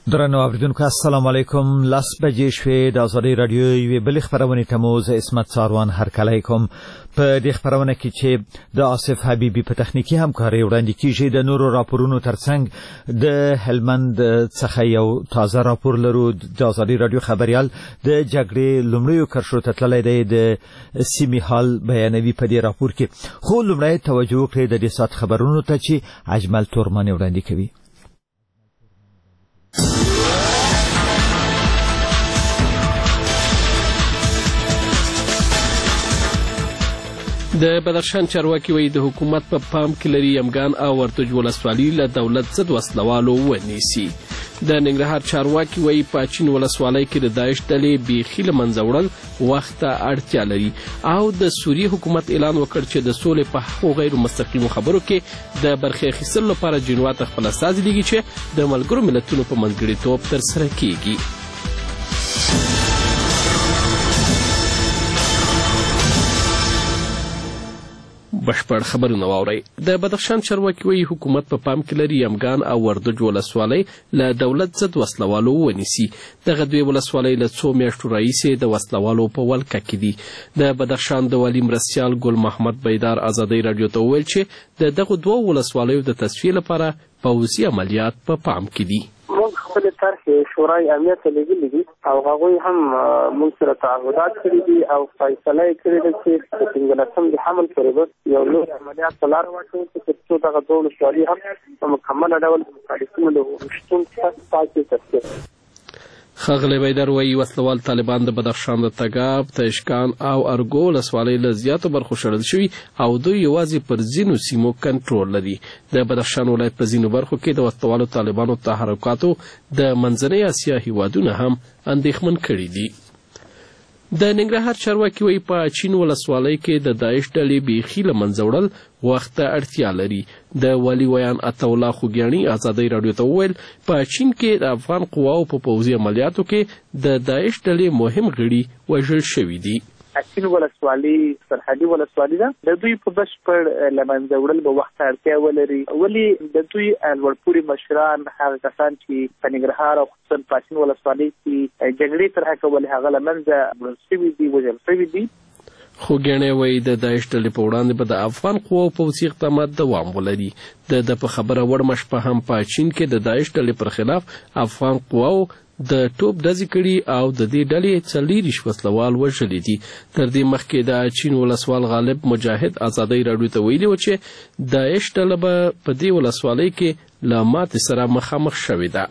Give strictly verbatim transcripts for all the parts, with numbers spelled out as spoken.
درنو اوریدونکو السلام علیکم. لاس بجې شوې د آزادۍ رادیو یوې بلې خپرونې ته مو زه عصمت څاروان هرکلی کوم. په دې خپرونه کې چې د آصف حبیبي په تخنیکي همکارۍ وړاندې کیږي، د نورو راپورونو ترڅنګ د هلمند څخه یو تازه راپور لرو. د آزادۍ رادیو خبریال د جګړې لومړیو کرښو ته تللی دی، د سیمې حال بیانوي په دې راپور کې. خو لومړی توجه وکړئ د دې ساعت خبرونو ته چې اجمل تورمن وړاندې کوي. د بدخشان چارواکي وایي د حکومت په پا پام کې لري یمګان او ورتج ولسوالي له دولت ضد وسلوالو ونیسي. د ننګرهار چارواکي وایي پاچین ولسوالۍ کې د داعش ډلې بیخي له منځه وړل وخت ته اړتیا لري، او د سوریې حکومت اعلان وکړ چې د سولې په هغو غیر مستقیمو خبرو کې د برخې اخیستلو لپاره جنوا ته خپل استازي لیږي چې د ملګرو ملتونو په منځګړیتوب ترسره کیږي. بشپړ خبرونه واورئ. د بدخشان چارواکي وایي حکومت په پا پام کې لري یمګان او وردوج ولسوالۍ له دولت ضد وسلوالو ونیسي. دغه دوی ولسوالۍ له څو میاشتو راهیسې د وسلوالو په ولکه کې دي. د بدخشان د والي مرستیال ګل محمد بیدار آزادۍ رادیو ته وویل چې د دغو دوو ولسوالیو د تصفیې لپاره پوځي عملیات په پا پام کې دي. موږ خپل طرحې شورای امنیت ته لیږلي دي او هغوی هم موږ سره تعهدات کړي دي او فیصله یې کړې ده چې د پنځلسم د حمل پورې به یو لوی عملیات ته لاره واچوو چې تر څو دغه دوه ولسوالي هم په مکمله ډول د مخالفینو له شتون څخه پاکې ترسره. ښاغلی بیدر وایي وسلوال طالبان د بدخشان د تګاب، تشکان او ارګو ولسوالۍ له زیاتو برخو شړل شوي او دوی یوازې پر ځینو سیمو کنټرول لري. د بدخشان ولایت په ځینو برخو کې د وسلوالو طالبانو تحرکاتو د منځنۍ اسیا هیوادونه هم اندېښمن کړي دي. د ننګرهار چارواکي وایي په چین ولسوالۍ کې د داعش ډلې بیخي له منځه وړل وخت ته اړتیا لري. د والي ویان عطاالله خوږیاڼي آزادۍ رادیو ته وویل په چین کې د افغان قواو په پوځي عملیاتو کې د داعش ډلې مهم غړي وژل شوي دي. اچین ولسوالي سرحدي ولسوالي ده، د دوی په بشپړ له منځه وړل به وخت اړتیا ولري. ولې د دوی لوړپوړي مشران هغه کسان چې په ننګرهار او خصوصا په اچین ولسوالۍ کې جګړې طرحه کولې هغه له منځه وړل شوي دي، وژل شوي دي. خوږیاڼي وایي د داعش ډلې په وړاندې به د افغان قواو پوځي اقدامات دوام ولري. د د په خبره وړمه شپه هم په چین کې د داعش ډلې پر خلاف افغان قواو د ټوپ ډزې کړي او د دې ډلې څلېرویشت وسلوال وژلي دي. تر دې مخکې د چین ولسوال غالب مجاهد آزادۍ رادیو ته ویلي و چې داعش ډله به په دې ولسوالۍ کې له ماتې سره مخامخ شوې ده.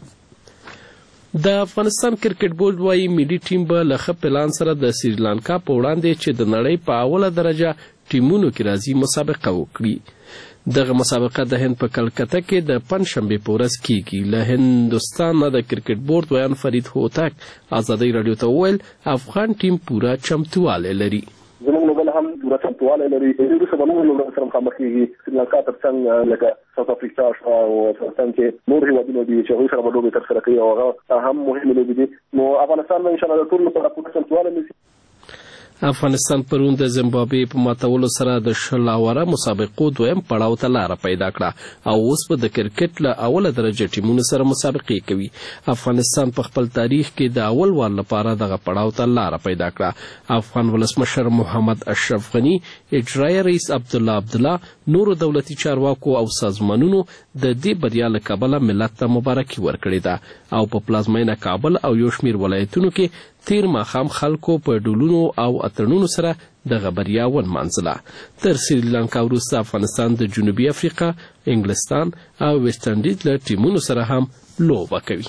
د افغانستان کرکټ بورډ وایي ملي ټیم به له ښه پلان سره د سریلانکا په وړاندې چې د نړۍ په اوله درجه ټیمونو کې راځي مسابقه وکړي. دغه مسابقه د هند په کلکته کې د پنجشنبې په ورځ کیږي. له هندوستان نه د کرکټ بورډ ویان فرید هوتک آزادۍ رادیو ته وویل افغان ټیم پوره چمتوالی لري. زموږ لوبډله هم پوره چمتوالی لري. وروسته به موږ لوبډله سره مخامخ کېږي. سریلانکا تر څنګ لکه ساوث افریقا شوه او افغانستان کې نور هېوادونه دي چې هغوی سره به لوبې ترسره کوي او هغه هم مهمې لوبې دي. نو افغانستان به انشاءالله د ټولو لپاره پوره چمتوالی نیسي. افغانستان پرون د زیمبابوې په ماتولو سره د شل اوره مسابقو دویم پړاو ته لاره پیدا کړه او اوس به د کرکټ له اوله درجه ټیمونو سره مسابقې کوي. افغانستان په خپل تاریخ کې د اول وار لپاره دغه پړاو ته لاره پیدا کړه. افغان ولسمشر محمد اشرف غني، اجرایه رئیس عبدالله عبدالله، نورو دولتي چارواکو او سازمانونو د دې بریا له کبله ملت ته مبارکي ورکړې ده او په پلازمینه کابل او یو شمېر ولایتونو کې تیر ماښام خلکو په ډولونو او اتڼونو سره دغه بریا ونمانځله. تر سریلانکا وروسته افغانستان د جنوبي افریقا، انګلستان او ویسټ انډیز له ټیمونو سره هم لوبه کوي.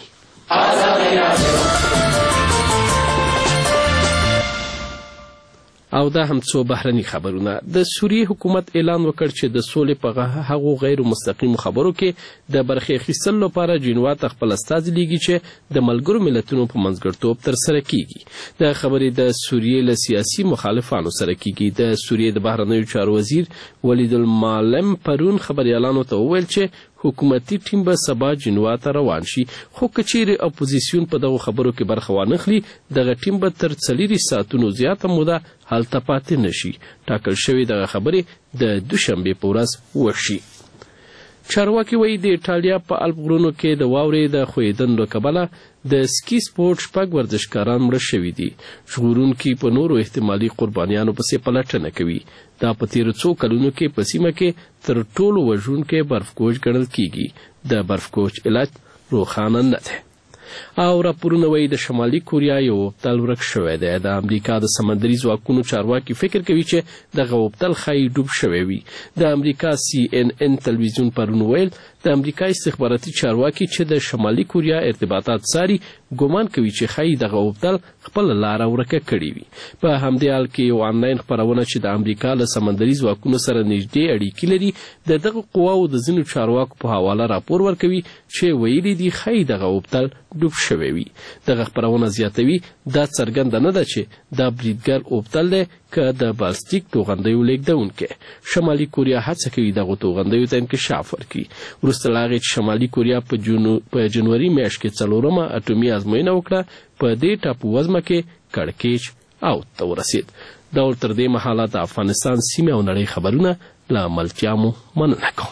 او دا هم څو بهرني خبرونه. د سوریې حکومت اعلان وکړ چې د سولې په هغو غیر مستقیمو خبرو کې د برخې اخیستلو لپاره جنوا ته خپل استازي لیږي چې د ملګرو ملتونو په منځګړیتوب ترسره کیږي. د خبرې د سوریې له سیاسي مخالفانو سره کیږي. د سوریې د بهرنیو چارو وزیر ولید المعلم پرون خبریالانو ته وویل چې حکومتي ټیم به سبا جنوا ته روان شي، خو که چیرې اپوزیسیون په دغو خبرو کې برخه وانخلي دغه ټیم به تر څلېرویشت ساعتونو زیاته موده هلته پاتې نشي. ټاکل شوې دغه خبرې د دوشنبې په ورځ وشي. چارواکي وایي د ایټالیا په الپ غرونو کې د واورې د ښویېدنې له کبله د سکی سپورټ شپږ ورزشکاران مړه شوي دي. ژغورونکي په نورو احتمالي قربانیانو پسې پلټنه کوي. دا په تیرو څو کلونو کې په سیمه کې تر ټولو وژونکی برفکوچ ګڼل کیږي. د برفکوچ علت روښانه نه دی. او راپورونه وایي د شمالي کوریا یو وبتل ورک شوی دی. د امریکا د سمندري ځواکونو چارواکي فکر کوي چې دغه وبتل ښایي ډوب شوی وي. د امریکا سی ان ان تلویزیون پرون ویل د امریکا استخباراتي چارواکي چې د شمالي کوریا ارتباطات څاري ګومان کوي چې ښایي دغه وبتل خپل لاره ورکه کړې وي. په همدې حال کې یو آنلاین خپرونه چې د امریکا له سمندري ځواکونو سره نږدې اړیکې لري د دغه قواو د ځینو چارواکو په حواله راپور ورکوي چې ویلي دي ښایي دغه وبتل ډوب شوی وي. دغه خپرونه زیاتوي دا څرګنده نه ده چې دا بریدګر وبتل دی که د بالستیک توغندیو لیږدونکی. شمالي کوریا هڅه کوي دغو توغندیو ته انکشاف ورکړي. وروسته له هغې چې شمالي کوریا په جنو... په جنوري میاشت کې څلورمه اټومي ازموینه وکړه په دې ټاپو وزمه کې کړکېچ او ته ورسېد. ډول تر دې مهاله د افغانستان سیمې او نړۍ خبرونه له ملتیا مو مننه کوم.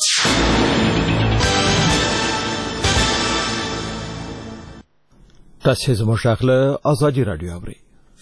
تاسې زموږ غږ له ازادي راډیو اورئ.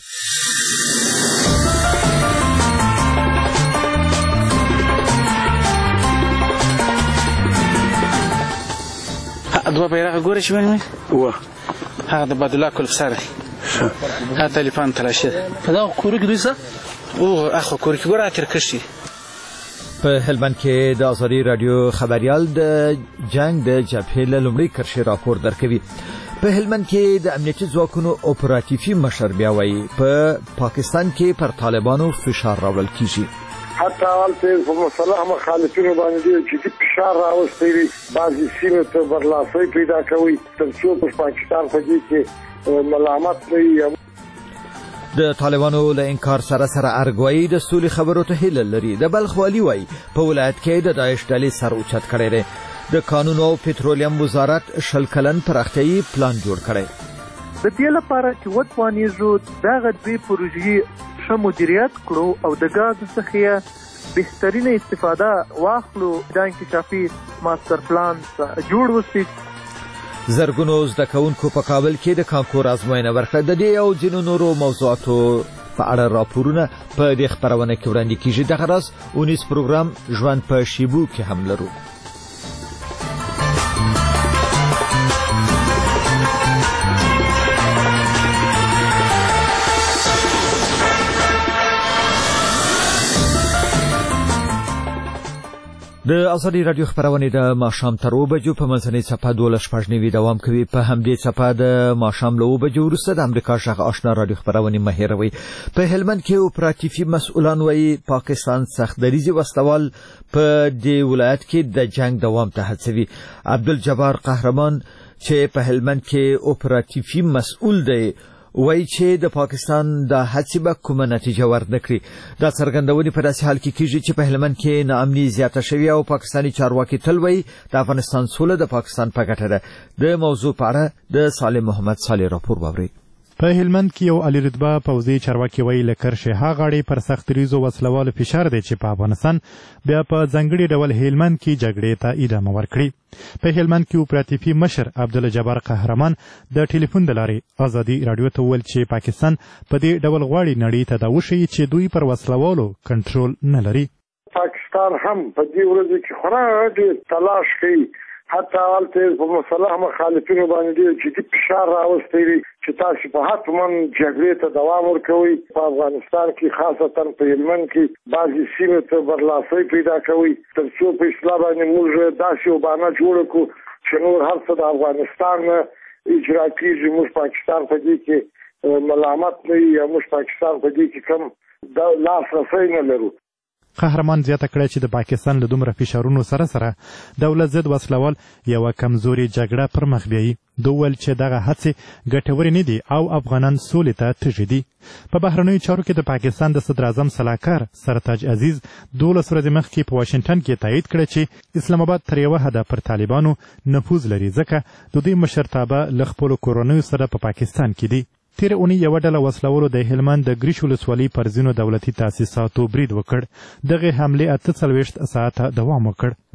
دوه بیرغ ګورې چې ونیمې وه هغه د عبدالله کلف سره هغه تلیفان تلاشي ده په دغه کورو کې دوی څه او اخو کورو کې ګوره ترکش دي. په هلمند کې د ازادي راډیو خبريال د جنگ د جبهې له لومړۍ کرښې راپور درکوي. په هلمند کې د امنیتي ځواکونو اپراتیفي مشر بیا وایي په پاکستان کې پر طالبانو فشار راوړل کیږي. حتی هلته په مسلح مخالفینو باندې ډېر جدي فشار راوستی وي. بعضې سیمې ته برلاسۍ پیدا کوي تر څو په پاکستان په دې کې ملامت نه وي. د طالبانو له انکار سره سره ارګوایي د سولې خبرو ته هیله لري. د بلخ والي وایي په ولایت کې د داعش ډلې سر اوچت کړی دی. د قانون او پټرولیم وزارت شل کلن پراختیايي پلان جوړ کړی. د دې لپاره چې وتوانیږو دغه دوی پروژې ښه مدیریت کړو او د ګاز څخه بهترینه استفاده واخلو. دا انکشافي ماستر پلان جوړ وسی. زرګونو زده کوونکو په کابل کې د کانکور ازموینه ورکړه. د دې او ځینو نورو موضوعاتو په اړه راپورونه په دې خبرونه کې وړاندې کیږي. دغه راز اونیس پروګرام ژوند په شیبو کې هم لرو. د ازادي راډیو خبرونه د ماښام تر اوه بجو په منځنۍ څپه دولس شپږ نوي دوام کوي. په همدې څپه د ماښام له اوه بجو وروسته د امریکا غږ آشنا راډیو خبرونه مه هېروئ. په هلمند کې اپراتیفي مسؤلان وایي پاکستان سخت دریځي وسلوال په دې ولایت کې د جنگ دوام ته هڅوي. عبدالجبار قهرمان چې په هلمند کې اپراتیفي مسؤل دی وایي چې د پاکستان د هڅې به کومه نتیجه ورنکړي. دا څرګندونې په داسې حال کې کیږي چې په هلمند کې ناامني زیاته شوې او پاکستاني چارواکي تل وایي د افغانستان سوله د پاکستان په ګټه ده. د موضوع په اړه د صالح محمد صالح راپور واورئ. په هلمند کې یو علی رتبه پوځي چارواکي ویل کرښې ها غاړي پر سخت دریځو وسلوال فشار دی چې په افغانستان بیا په ځنګړي ډول هلمند کې جګړې ته ادامه ورکړي. په هلمند کې اپراتیفي مشر عبدالجبار قهرمان د ټلیفون د لارې ازادي راډیو ته وویل چې پاکستان په دې ډول غواړي نړۍ ته دا وښیي چې دوی پر وسلوالو کنټرول نه لري. پاکستان هم په دې ورځو کې خورا ډېر تلاش کوي. حتی هلته په مسلح مخالفینو باندې ډېر جدي فشار راوستی وي چې تاسو په حتمن جګړې ته دوام ورکوئ. په افغانستان کې خاصتا په هلمند کې بعضې سیمې ته برلاسۍ پیدا کوئ تر څو په اصلاح باندې موږ داسې یو بهانه جوړه کړو چې نور هر څه د افغانستان اجرا کېږي. موږ پاکستان په دې کې ملامت نه یو یا موږ پاکستان په دې کې کم لاسرسی نه لرو. قهرمان زیاته کړه چې د پاکستان له دومره فشارونو سره سره دولت ضد وسلوال یوه کمزوري جګړه پر مخ بیایي. دوی ویل چې دغه هڅې ګټورې نه دي او افغانان سولې ته تږي دي. په بهرنیو چارو کې د پاکستان د صدر اعظم سلاکار سرتاج عزیز دولس ورځې مخکې په واشنګټن کې تایید کړه چې اسلام آباد تر یوه حده پر طالبانو نفوذ لري ځکه د دوی مشرتابه له خپلو کورنیو سره په پاکستان کې دي. تیر اونۍ یوه ډله وسلوالو د هلمند د ګریش ولسوالۍ پر ځینو دولتي تاسیساتو برید وکړ. دغې حملې اته څلوېښت ساعته دوام وکړ.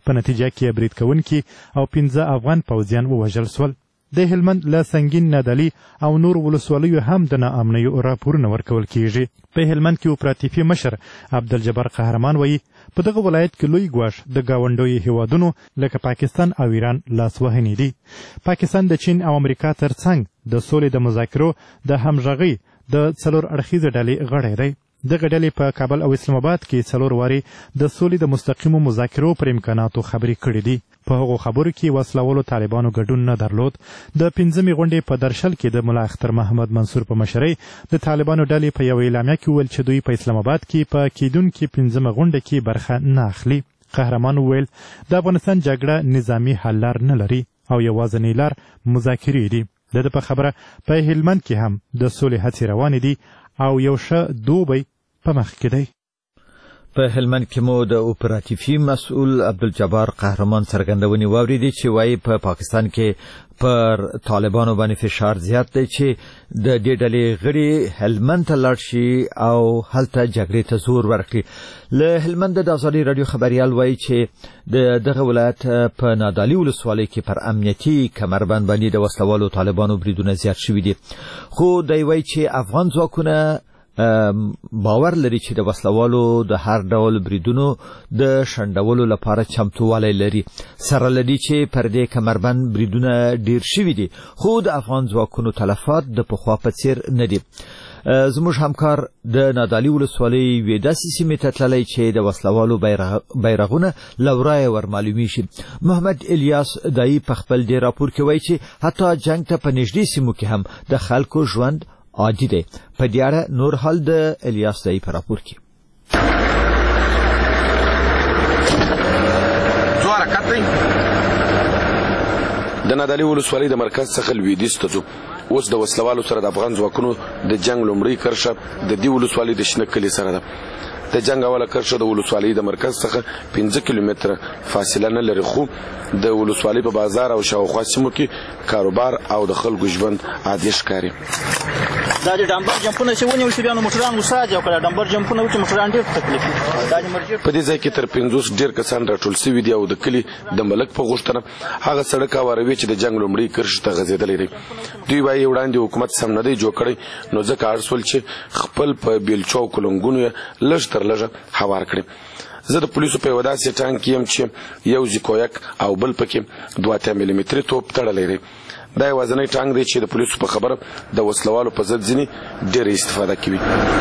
په نتیجه کې برید کوونکي او پنځه افغان پوځیان ووژل سول. د هلمند له سنگین نادعلي او نور ولسوالیو هم د ناامنیو راپورونه ورکول کیږي. په هلمند کې اپراتیفي مشر عبدالجبار قهرمان وایي په دغه ولایت کې لوی ګواښ د ګاونډیو هیوادونو لکه پاکستان او ایران لاسوهنې دي. پاکستان د چین او امریکا ترڅنګ د سولې د مذاکرو د همغږۍ د څلور اړخیزې ډلې غړی دی. دغه ډلې په کابل او اسلام آباد کې څلور وارې د سولې د مستقیمو مذاکرو پر امکاناتو خبرې کړې دي. په هغو خبرو کې وسلوالو طالبانو ګډون نه درلود. د پنځمې غونډې په درشل کې د ملا اختر محمد منصور په مشرۍ د طالبانو ډلې په یوه اعلامیه کې وویل چې دوی په اسلام آباد کې په کیدونکې پنځمه غونډه کې برخه نه اخلي. قهرمان وویل د افغانستان جګړه نظامي حل لار نه لري او یوازینۍ لار مذاکرې دي. د ده په خبره په هلمند کې هم د سولې هڅې روانې دي او یو ښه دوبی په مخ کې دی. په هلمند کې مو د اپراتیفي مسؤل عبدالجبار قهرمان څرګندونې واورېدې چې وایي په پاکستان کې پر طالبانو باندې فشار زیات دی چې د دې ډلې غړي هلمند ته لاړ شي او هلته جګړې ته زور ورکړي. له هلمند د ازادي راډیو خبریال وایي چې د دغه ولایت په نادعلي ولسوالۍ کې پر امنیتي کمربند باندې د وسلوالو طالبانو بریدونه زیات شوي دي. خو دی وایي چې افغان ځواکونه باور لري چې د وسلوالو د هر ډول بریدونو د شنډولو لپاره چمتووالی لري. سره لدی چې پر دې کمربند بریدونه ډیر شوي دي خو د افغان ځواکونو تلفات د پخوا په څیر نه دي. زموږ همکار د نادعلي ولسوالۍ یوې داسې سیمې ته تللی چې د وسلوالو بیرغونه له ورایه ورمعلومیږي. محمد الیاس دایي په خپل دې راپور کې وایي چې حتی جنګ ته په نږدې سیمو کې هم د خلکو ژوند عادي دی. په دې اړه نور حال د الیاس دایي په راپور کې. د نادعلي ولسوالۍ د مرکز څخه لویدیځ ته ځو. اوس د وسلوالو سره د افغان ځواکونو د جنگ لومړۍ کرښه د دې ولسوالۍ د شنه کلي سره ده. د جنگ اوله کرښه د ولسوالۍ د مرکز څخه پنځه کیلومتره فاصله نه لري خو د ولسوالۍ په بازار او شاوخوا سیمو کې کاروبار او د خلکو ژوند عادي ښکاري. دا د ډمبر جمپونه چې ونیول شي بیا نو موټران وساج او کله ډمبر جمپونه وکړي موټران ډېر تکلیف دا د مرجع په دې ځای کې تر پنځوس ډېر کسان راټول شوي دي او د کلي د ملک په غوښتنه هغه سړک هواروي چې د جنګ لومړۍ کرښې ته غځېدلی دی. دوی وایي وړاندې حکومت سم نه دی جوړ کړی نو ځکه اړ شول چې خپل په بیلچو او کلنګونو یې لږ تر لږه هوار کړي. زه د پولیسو په یوه داسې ټانک کې یم چې یو زیکویک او بل پکې دوه اتیا ملي متري توپ تړلی دی. دا یوازینی ټانک دی چې د پولیسو په خبره د وسلوالو په ضد ځینې ډېره استفاده کوي.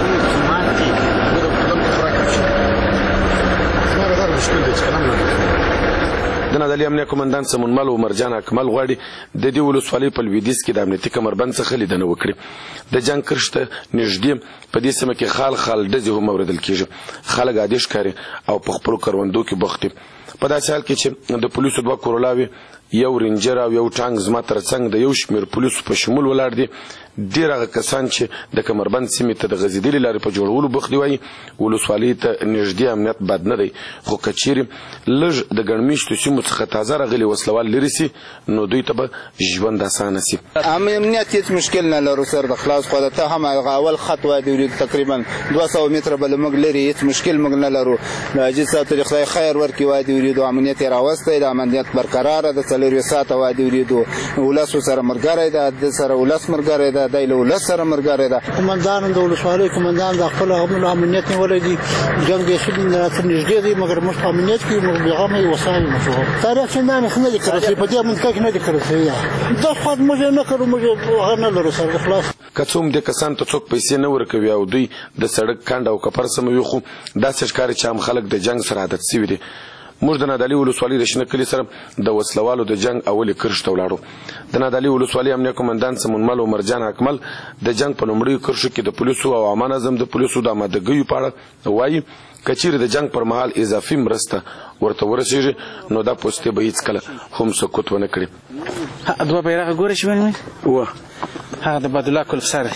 د نادعلي امنیه قومندان سمونمل عمرجان اکمل غواړي د دې ولسوالۍ په لویدیځ کې د امنیتي کمربند څخه لیدنه وکړي. د جنګ کرښې ته نږدې په دې سیمه کې خال خال ډزې هم اورېدل کېږي. خلک عادي ښکاري او په خپلو کروندو کې بوخت دي. په داسې حال کې چې د پولیسو دوه کورولاوي یو رینجر او یو ټانک زما ترڅنګ د یو شمېر پولیسو په شمول ولاړ دي. ډېر هغه کسان چې د کمربند سیمې ته د غځېدلې لارې په جوړولو بوخت دي وایي ولسوالۍ ته نږدې امنیت بد نه دی خو که چیرې لږ د ګڼ مېشتو سیمو څخه تازه راغلي وسلوال لرې سي نو دوی ته به ژوند اسانه سي. امنیت هیڅ مشکل نه لرو سر د خلاص خو ته هم هغه اول خط وادي ورید تقریبا دوه سوه متره بل موږ لري هیڅ مشکل موږ نه لرو. د حاجي صاحب ته خدای خیر ورکړي وادي ورید امنیت یې راوستی د امنیت برقراره د څلور ساعته وادي ورید ولس سره مرګری ده د سره ولس مرګری ده د ولس سره مرګری ده. قومندان د ولسوالۍ قومندان د خپل عمل امنیت نیولې دي جنګ یې شل نه تر نږدې دی مګر موږ امنیت کې موږ بغامه وسایل مشو تاریخ څنګه نه نه کړی په دې منطقه کې نه کړی دا خو موږ نه کړو موږ نه لرو سره خلاص. کڅوم د کسان ته څوک پیسې نه ورکوي او دوی د سړک کاند او کپر سموي خو داسې ښکاري چې هم خلک د جنګ سره عادت شوي دي. موږ د نادعلي ولسوالۍ د شنه کلي سره د وسلوالو د جنګ اولې کرښې ته ولاړو. د نادعلي ولسوالۍ امنیه قومندان سمونمل عمرجان اکمل د جنګ په لومړیو کرښو کې د پولیسو او عامه نظم د پولیسو د آمادګیو په اړه وایي که چیرې د جنګ پر مهال اضافي مرسته ورته ورسېږي نو دا پوستې به هېڅکله هم سکوت ونه کړي. دوه بیرغه ګورې چې ونیول وه هغه د بدالله کلفساره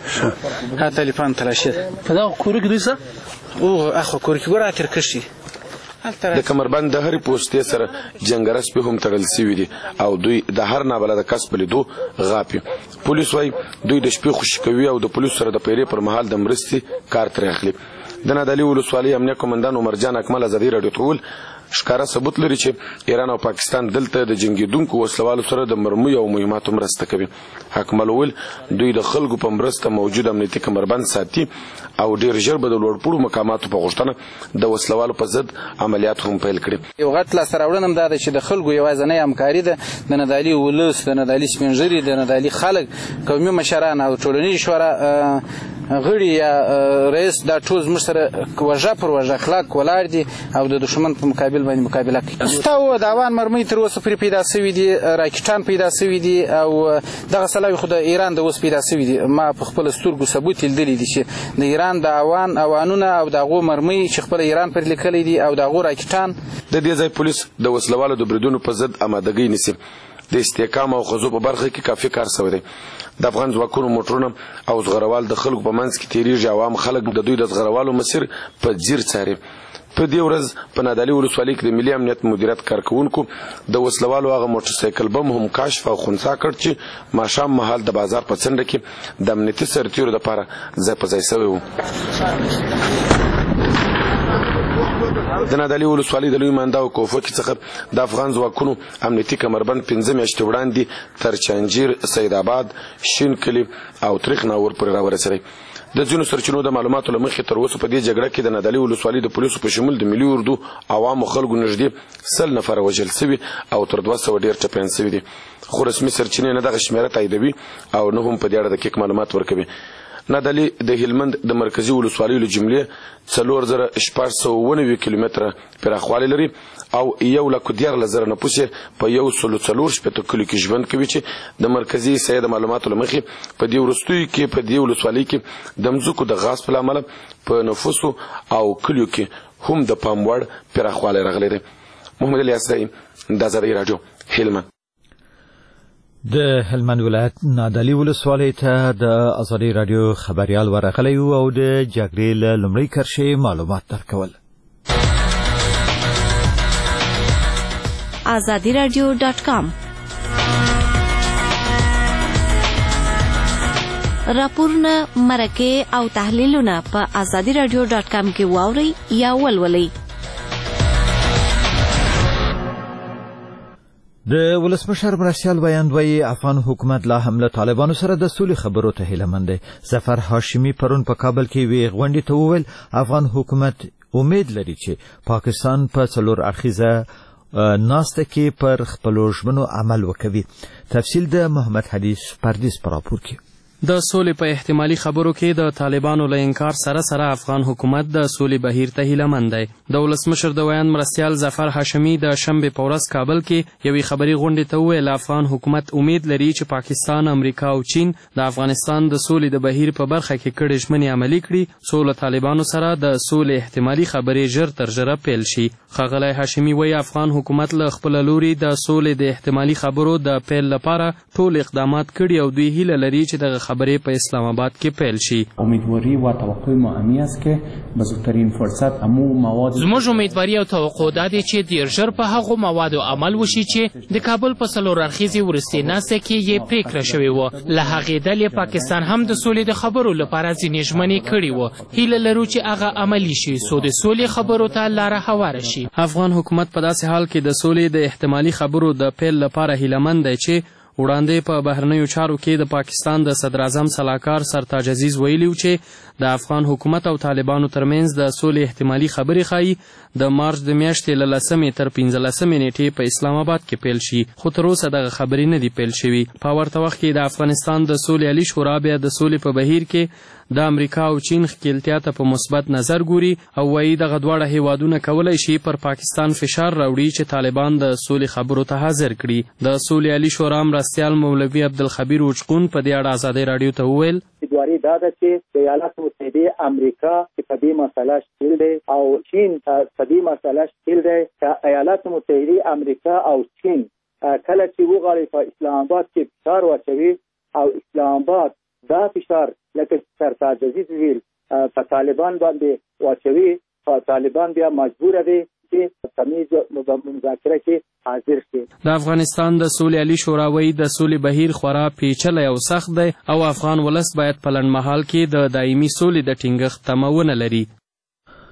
هغه تلیفان تلاشي ده په دغه کور کې دوی څه او اخو کور کې ګوره ترکشي د کمربند د هرې پوستې سره جنګره سپي هم تړل شوي دي او دوی د هر نابلده کس په لیدو غاپي. پولیس وایي دوی د شپې خوشي کوي او د پولیسو سره د پیرې پر مهال د مرستې کار ترې اخلي. د نادعلي ولسوالۍ امنیه قومندان عمرجان اکمل ازادي راډیو ته وویل ښکاره ثبوت لري چې ایران او پاکستان دلته د جنگیدونکو وسلوالو سره د مرمیو او مهماتو مرسته کوي. حکمل وویل دوی د خلکو په مرسته موجود امنیتي کمربند ساتي او ډیر ژر به د لوړپوړو مقاماتو په غوښتنه د وسلوالو په ضد عملیات هم پیل کړي. یو غټ لاسته راوړنه هم دا ده چې د خلکو یوازینۍ همکاري ده د نادعلي ولس، د نادعلي سپین ږیري، د نادعلي خلک، قومي مشران او ټولنیز شورا غړي یا رئیس دا ټول زموږ سره وژه پر وژه اخلاق ولاړ دي او د دښمن په مقابل باندې مقابله کوي. ستاو د افغان مرمۍ تر اوسه پورې پیدا سوي دي، راکټان پیدا سوي دي او دغه سلاوي خو د ایران د اوس پیدا سوي دي. ما په خپل سترګو ثبوت لیدلی دي چې د ایران د اوان اوانونه او د هغو مرمۍ چې خپل ایران پر لیکلی دي او د هغو راکټان. د دې ځای پولیس د وسلوالو د بریدونو په ضد آمادګۍ نیسي. د استحکام او خضوع په برخه کې کافي کار شوی دی. د افغان ځواکونو موټرونه او زغروال د خلکو په منځ کې تیریږي. عوام خلک د دوی د زغروالو مسیر په ځیر څاري. په دې ورځ په نادعلي ولسوالۍ کې د ملي امنیت مدیریت کارکوونکو د وسلوالو هغه موټرسایکل بم هم کشف او خنثی کړ چې ماښام مهال د بازار په څنډه کې د امنیتي سرتیرو دپاره ځای په ځای سوی و. د نادعلي ولسوالۍ د لوی مانده او کوفکي څخه د افغان ځواکونو امنیتي کمربند پنځه میاشتې وړاندې تر چنجیر، سید آباد، شین کلي او تریخ ناور پورې راورسېدی. د ځینو سرچینو د معلوماتو له مخې تر اوسه په دې جګړه کې د نادعلي ولسوالۍ د پولیسو په شمول د ملي اردو عوامو خلکو نږدې سل نفره وژل سوي او تر دوه سوه ډېر ټپیان سوي دي. خو رسمي سرچینې نه دغه شمېره تاییدوي او نه هم په دې اړه دقیق معلومات ورکوي. نادعلي د هلمند د مرکزي ولسوالیو له جملې څلور زره شپږ سوه اوه نوي کیلومتره پراخوالی لري او یو لک دیارلس زره نفوس یې په یو سلو څلور شپېته کلیو کې ژوند کوي چې د مرکزي سیه د معلوماتو له مخې په دې وروستیو کې په دې ولسوالۍ کې د مځکو د غصب له امله په نفوسو او کلیو کې هم د پام وړ پراخوالی راغلی دی. محمد علي اسرائي، د ازادۍ راډیو، هلمند. د هلمند ولایت نادعلي ولسوالۍ ته د ازادۍ راډیو خبریال ورغلی و او د جګړې له لومړۍ کرښې معلومات درکول. ازادي راډیو ډاټ کام راپورونه، مرکې او تحلیلونه په ازادي راډیو ډاټ کام کې واورئ یا ولولئ. د ولسمشر مرستیال ویاندوی افغان حکومت لا هم له طالبانو سره د سولې خبرو ته هیله مند دی. ظفر هاشمي پرون په کابل کې وی غونډې ته وویل افغان حکومت امید لري چې پاکستان په څلور اړخیزه ناسته کې پر خپلو ژمنو عمل وکوي. تفصیل د محمد حدیث پردیس په راپور کې. د سولې په احتمالي خبرو کې د طالبانو له انکار سره سره افغان حکومت د سولې بهیر ته هیله مند دی. د ولسمشر د ویاند مرستیال ظفر هاشمي د شنبې په ورځ کابل کې یوې خبري غونډې ته وویل افغان حکومت امید لري چې پاکستان، امریکا او چین د افغانستان د سولې د بهیر په برخه کې کړې ژمنې عملي کړي څو له طالبانو سره د سولې احتمالي خبرې ژر تر ژره پیل شي. ښاغلی هاشمي وایي افغان حکومت له خپله لوري د سولې د احتمالي خبرو د پیل لپاره ټول اقدامات کړي او دوی هیله لري چې دغه خبرې په اسلام آباد کې پیل شي. امیدواری و توقع ما همی است که به زودترین فرصت امو مواد زموږ امیدواري او توقع دا دی چې ډېر ژر په هغو موادو عمل وشي چې د کابل په څلور اړخیزې وروستۍ ناستې کې یې پریکړه شوې وه. له هغې ډلې پاکستان هم د سولې د خبرو لپاره ځینې ژمنې کړې وه. هیله لرو چې هغه عملي شي څو د سولې خبرو ته لاره هواره شي. افغان حکومت په داسې حال کې د سولې د احتمالي خبرو د پیل لپاره هیلهمند دی چې وړاندې په بهرنیو چارو کې د پاکستان د صدر اعظم سلاکار سرتاج عزیز ویلي و چې د افغان حکومت او طالبانو ترمنځ د سولې احتمالي خبرې ښایي د مارچ د میاشتې له لسمې تر پنځلسمې نیټې په اسلام آباد کې پیل شي. خو تر اوسه دغه خبرې نه دي پیل شوي. په ورته وخت کې د افغانستان د سولې عالي شورا بیا د سولې په بهیر کې د امریکا او چین ښکیلتیا ته په مثبت نظر ګوري او وایي دغه دواړه هیوادونه کولی شي پر پاکستان فشار راوړي چې طالبان د سولې خبرو ته حاضر کړي. د سولې عالي شورا مرستیال مولوي عبدالخبیر وچقون په دې اړه ازادۍ راډیو ته وویل امیدواري دا ده چې د ایالات متحده امریکا چې په دې مسله شتیل دی او چین په دې مسله شتیل دی چې ایالات متحده امریکا او چین کله چې وغواړي په اسلام آباد کې فشار واچوي او اسلام آباد دا فشار لکه سرتاج عزیز ویل په طالبان باندې واچوي او طالبان بیا مجبور دي چې تمیز مذاکره کې حاضر شي. د افغانستان د سولې عالي شورا وایي د سولې بهیر خورا پیچلی او سخت دی او افغان ولس باید په لنډمهال کې د دایمي سولې د ټینګښت تمه ونه لري.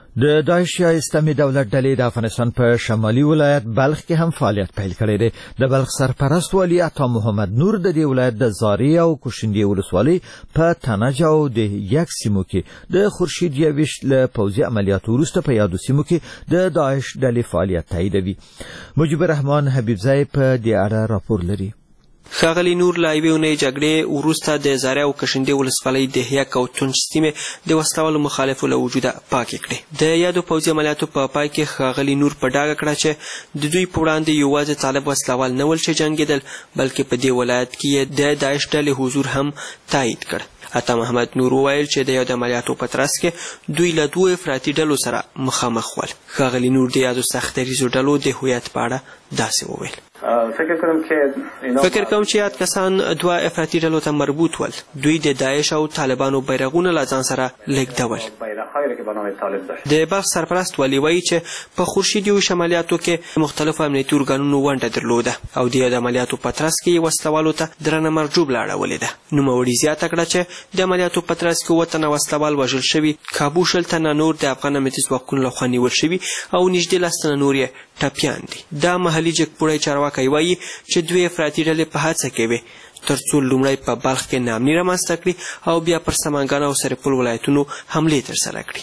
د داعش یا اسلامي دولت ډلې د افغانستان په شمالي ولایت بلخ کې هم فعالیت پیل کړی دی. د بلخ سرپرست والی عطا محمد نور د دې ولایت د زاری او کوشندي ولسوالۍ په تنج او د یک سیمو کې د خورشید یویش له پوځي عملیاتو وروسته په یادو سیمو کې د داعش ډلې فعالیت تاییدوي. مجيب الرحمن حبیبزی په دې اړه راپور لري. ښاغلي نور له یوې اونۍ جګړې وروسته د زاري او کشندې ولسوالۍ د هیک او تونج سیمې د وسلوالو مخالفو له وجوده پاکې کړې. د یادو پوځي عملیاتو په پای کې ښاغلي نور په ډاګه کړه چې د دوی په وړاندې یوازې طالب وسلوال نه ول چې جنګېدل، بلکې په دې ولایت کې یې د داعش ډلې حضور هم تایید کړ. عطا محمد نور وویل چې د یادو عملیاتو په ترڅ کې دوی له دوو افراطي ډلو سره مخامخ ول. ښاغلي نور د یادو سختدریزو ډلو د هویت په اړه داسې وویل. فکر کوم چې فکر کوم چې یاد کسان دوه افراطي ډلو ته مربوط ول. دوی د داعش او طالبانو بیرغونه له ځان سره لیږدول. د بلخ سرپرست والی وایي چې په خورشید یویش عملیاتو کې مختلفو امنیتي ارګانونو ونډه درلوده او د یاد عملیاتو په ترڅ کې وسلوالو ته درنه مرجوبله اړولې ده. نوموړي زیاته کړه چې د عملیاتو په ترڅ کې اووه تنه وسلوال وژل شوي، کابو شل تنه نور د افغان امنیتي ځواکونو لخوا نیول شوي او نږدې لس تنه نور یې ټپیان دي. دا محلي جګپوړی چارواکی وایي چې دوی افراطي ډلې په هڅه کې وې تر څو لومړی په بلخ کې ناامني رامنځته کړي او بیا پر سمنګان او سرپل ولایتونو حملې ترسره کړي.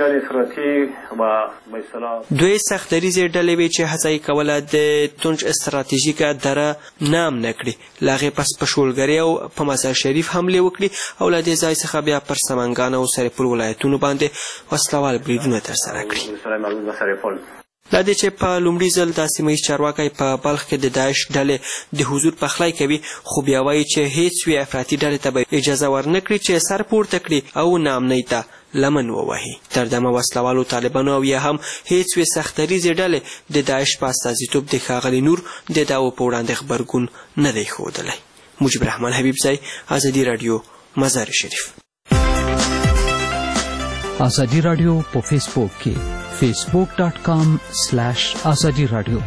دوی سختدریزې ډلې وې چې هڅه یې کوله د تونج استراتیژیکه دره ناامنه کړي. له هغې پس په شولګرې او په مزار شریف حملې وکړي او له دې ځای څخه بیا پر سمنګان او سرپل ولایتونو باندې وسلوال بریدونه ترسره کړي. دا دی چې په لومړي ځل دا سیمه ییز چارواکی په بلخ کې د داعش ډلې د حضور پخلی کوي، خو بیا وایي چې هیڅ یوې افراطي ډلې ته به اجازه ورنه کړي چې سر پورته کړي او ناامنۍ ته لمن ووهي. تر دمه وسلوالو طالبانو او یا هم هیڅ یوې سختدریزې ډلې د داعش په استازیتوب د ښاغلي نور د دعوو په وړاندې غبرګون نه دی ښودلی. مجيب الرحمن حبیبزی، ازادي راډیو، مزار شریف. ازادي راډیو په فیسبوک کې فیسبوک ډاٹ کام سلیش ازادي راډیو.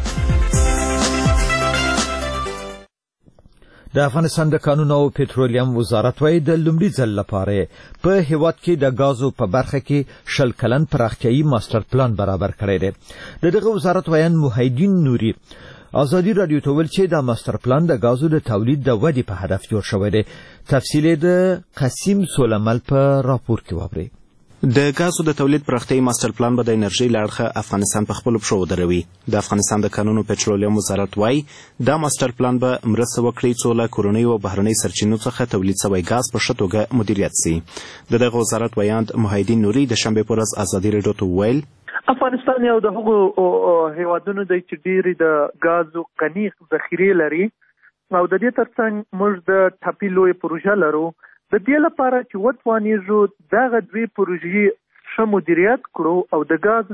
د افغانستان د کانونو او پټرولیم وزارت وايي د لومړي ځل لپاره په هیواد کې د غازو په برخه کې شل کلن پراختیايي ماستر پلان برابر کړی دی. د دغه وزارت وایان محیدین نوري ازادي راډیو ته ویل چې د ماستر پلان د غازو د تولید د ودې په هدف جوړ شوی دی. تفصیل د قاسم سولمل په راپور کې واورئ. د غازو د تولید پراختیايي ماستر پلان به د انرژۍ له اړخه افغانستان په خپلو پښو ودروي. د افغانستان د کانونو پټرولیم وزارت وایي دا ماستر پلان به مرسته وکړي څو له کورنیو او بهرنۍ سرچینو څخه تولید شوی غاز په ښه توګه مدیریت سي. د دغه وزارت ویاند محیدین نوري د شنبې په ورځ ازادي راډیو ته وویل افغانستان یو د هغو هیوادونو دی چې ډېرې د غازو غني ذخیرې لري او د دې ترڅنګ موږ د ټاپي لویه پروژه لرو. د دې لپاره چې وتوانیږو دغه دوی پروژې ښه مدیریت کړو او د غاز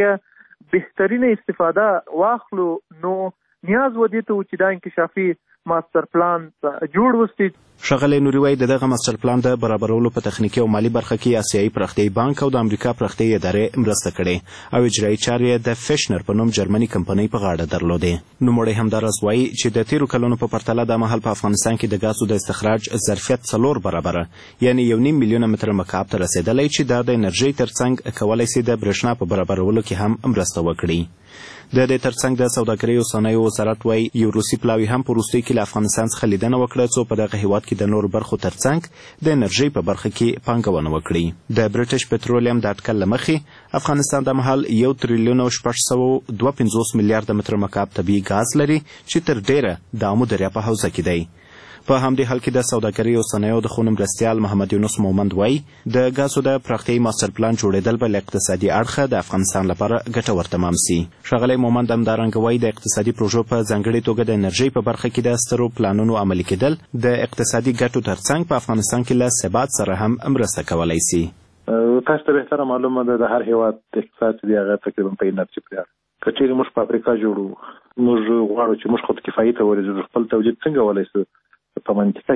څخه بهترینه استفاده واخلو، نو نیاز و دې ته و چې دا انکشافي ماستر پلان جوړ وسي. ښاغلی نوري وایي د دغه ماستر پلان د برابرولو په تخنیکي او مالي برخه کې آسیایي پراختیايي بانک او د امریکا پراختیايي ادارې مرسته کړې او اجرایي چارې د فشنر په نوم جرمني کمپنۍ په غاړه درلودې. نوموړی همداراز وایي چې د تیرو کلونو په پرتله دا مهال په افغانستان کې د غازو د استخراج ظرفیت څلور برابره یعنی یو نیم میلیونه متره مکعب ته رسېدلی چې دا د انرژۍ ترڅنګ کولی سي د برېښنا په برابرولو کې هم مرسته وکړي. د دې ترڅنګ د سوداګرۍ او صنایعو وزارت وایي یو روسي پلاوي هم په وروستیو کې له افغانستان څخه لیدنه وکړه څو په دغه هیواد کې د نورو برخو ترڅنګ د انرژۍ په برخه کې پانګونه وکړي. د برټش پټرولیم د اټکل له مخې افغانستان د مهال یو تریلیون او شپږ سوه دوه پنځوس میلیارده متره مکعب طبیعي غاز لري چې تر ډیره د امو دریا په حوزه کې دی. په همدې حال کې د سوداګرۍ او صنایعو د خونو مرستیال محمد یونس مومند وایي د غازو د پراختیايي ماستر پلان جوړېدل به له اقتصادي اړخه د افغانستان لپاره ګټور تمام سي. ښاغلی مومند همدارنګه وایي د اقتصادي پروژو په ځانګړې توګه د انرژۍ په برخه کې د سترو پلانونو عملي کېدل د اقتصادي ګټو ترڅنګ په افغانستان کې له ثبات سره هم مرسته کولی سي. تاسو ته بهتره معلومه ده د هر هیواد اقتصاد دی هغه تقریبا په انرژي پرې اړه که چیرې موږ فابریکه جوړو موږ غواړو چې موږ خود کفایي ته ورسېږو خپل تولید څنګه ولی سو په منطقه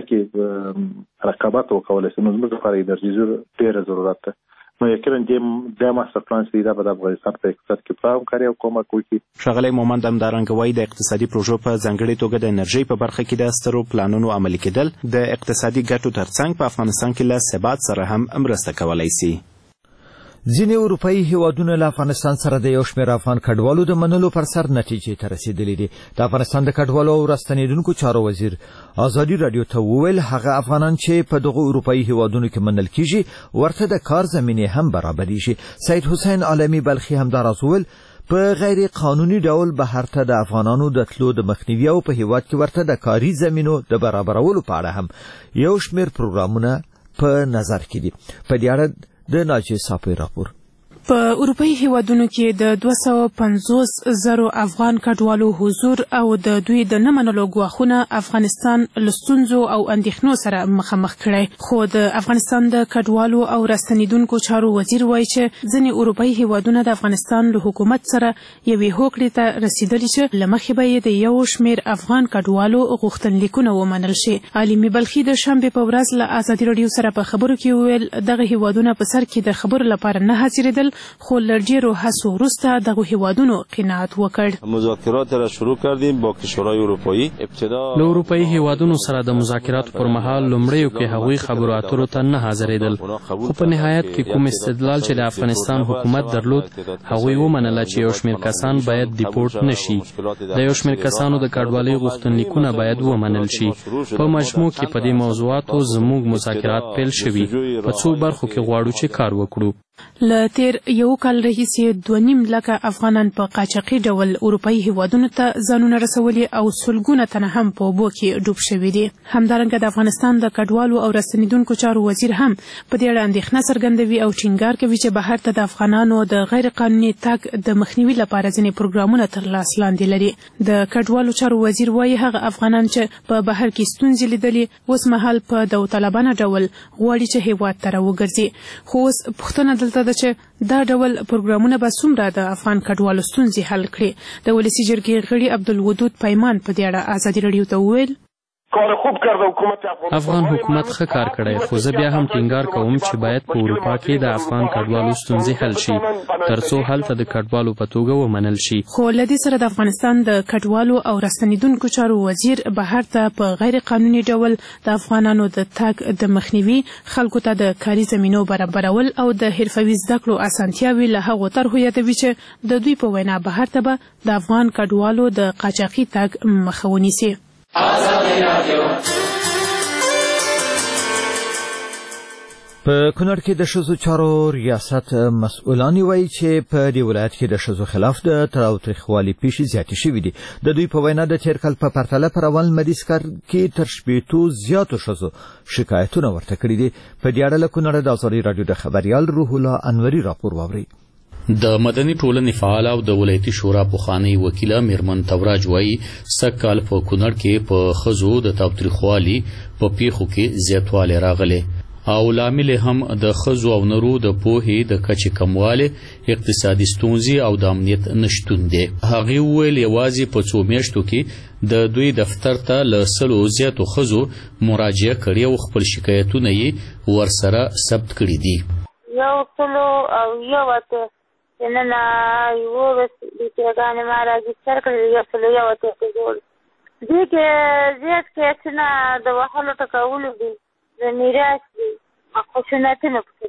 کې رقابت وکولای شي. نو زموږ لپاره انرژي ډېره ضرورت ده. نو یقینا د ماستر پلان چې دا به د افغانستان په اقتصاد کې پوره همکاري او کومک وکړي. ښاغلی مومند همدارنګه وایي د اقتصادي پروژو په ځانګړې توګه د انرژۍ په برخه کې د سترو پلانونو عملي کېدل د اقتصادي ګټو ترڅنګ په افغانستان کې له ثبات سره هم مرسته کولی سي. ځینې اروپאيي هیوادونه له افغانستان سره د یو شمېر افغان کډوالو د منلو پر سر نتیجې ته رسیدلي دي. د افغانستان د کډوالو او راستنېدونکو چارو وزیر ازادي رادیو ته وویل هغه افغانان چې په دغه اروپايي هیوادونو کې منل کیږي ورته د کار زمینې هم برابرېږي. سید حسین عالمي بلخي همداراز وویل په غیر قانوني ډول بهر ته د افغانانو د تلو د مخنیوي او په هیواد کې ورته د کاري زمینو د برابرولو په اړه هم یو شمېر پروګرامونه په نظر کې دي. په دې اړه د ناجیه صافی راپور. په اروپאי هیوادونو کې د دوه سوه پنځوس زرو افغان کډوالو حضور او د دوی د نه منلو ګواښونه افغانستان له ستونزو او اندېښنو سره مخامخ کړی. خو د افغانستان د کډوالو او راستنېدونکو چارو وزیر وایي چې ځینې اروپאי هیوادونه د افغانستان له حکومت سره یوې هوکړې ته رسیدلي چې له مخې به یې د یو شمېر افغان کډوالو غوښتنلیکونه ومنل شي. عالمي بلخي د شنبې په ورځ له ازادي راډیو سره په خبرو کې وویل دغه هیوادونه په سر کې د خبرو لپاره نه حاضرېدل، خو له ډېرو هڅو وروسته دغه هیوادونو قناعت وکړ. مذاکرات را شروع کردیم با کشورهای اروپایی. ابتدا له اروپאי هیوادونو سره د مذاکراتو پر مهال لومړیو کې هغوی خبرو اترو ته نه حاضرېدل، خو په نهایت کې کوم استدلال چې د افغانستان حکومت درلود هغوی ومنله چې یو شمېر کسان باید دیپورت نشي. د یو شمېر کسانو د کډوالۍ غوښتنلیکونه باید ومنل شي. په مجموع کې په دې موضوعاتو زموږ مذاکرات پیل شوي. په څو برخو کې غواړو چې کار وکړو. له تیر یو کال راهیسې دوه نیم لکه افغانان په قاچاقي ډول اروپאי هیوادونو ته ځانونه رسولي او سلګونه تنه هم په اوبو کې ډوب شوي دي. همدارنګه د افغانستان د کډوالو او راستنېدونکو چارو وزیر هم په دې اړه اندېښنه څرګندوي او ټینګار کوي چې بهر ته د افغانانو د غیر قانوني تګ د مخنیوي لپاره ځینې پروګرامونه تر لاس لاندې لري. د کډوالو چارو وزیر وایي هغه افغانان چې په بهر کې ستونزې لیدلي اوس مهال په داوطلبانه ډول غواړي چې هیواد ته راوګرځي. خو اوس پوښتنه دلته ده چې دا ډول پروګرامونه به څومره د افغان کډوالو ستونزې حل کړي. د ولسي جرګې غړي عبدالودود پیمان په دې اړه ازادي راډیو ته وویل افغان حکومت ښه کار کړی، خو زه بیا هم ټینګار کوم چې باید په اروپا کې د افغان کډوالو ستونزې حل شي ترڅو هلته د کډوالو په توګه ومنل شي. خو له دې سره د افغانستان د کډوالو او راستنېدونکو چارو وزیر بهر ته په غیر قانوني ډول د افغانانو د تګ د مخنیوي، خلکو ته د کاري زمینو برابرول او د حرفوي زده کړو اسانتیاوې له هغو طرحو یادوي چې د دوی په وینا بهر ته به د افغان کډوالو د قاچاقي تګ مخه ونیسي. په کونړ کې د ښځو چارو ریاست مسؤلان وایي چې په دې ولایت کې د ښځو خلاف د تاوتریخوالي پیښې زیاتې شوې دي. د دوی په وینا د تېر کال په پرتله پر اول مریض کال کې تر شپېتو زیاتو ښځو شکایتونه ورته کړي دي. په دې اړه له کونړه د ازادي راډیو د خبریال روح الله انوري راپور واورئ. د مدني ټولنې فعال او د ولایتي شورا پخوانی وکیله میرمن توراج وایي سږکال په کونړ کې په ښځو د تاوتریخوالي په پیښو کې زیاتوالی راغلی او لامل هم د ښځو او نرو د پوهې د کچې کموالی، اقتصادي ستونزې او د امنیت نشتون دی. هغې وویل یوازې په څو میاشتو کې د دوی دفتر ته له سلو زیاتو ښځو مراجعه کړې او خپل شکایتونه یې ورسره ثبت کړي دي. یو سلو او یو اته نن یوولس بیتیګانې ما راجستر کړې، یو سلو یو اته کې جوړ دي کې زیات کیسونه د وهلو ټکولو دي، د میراث دي، خشونتونه پکې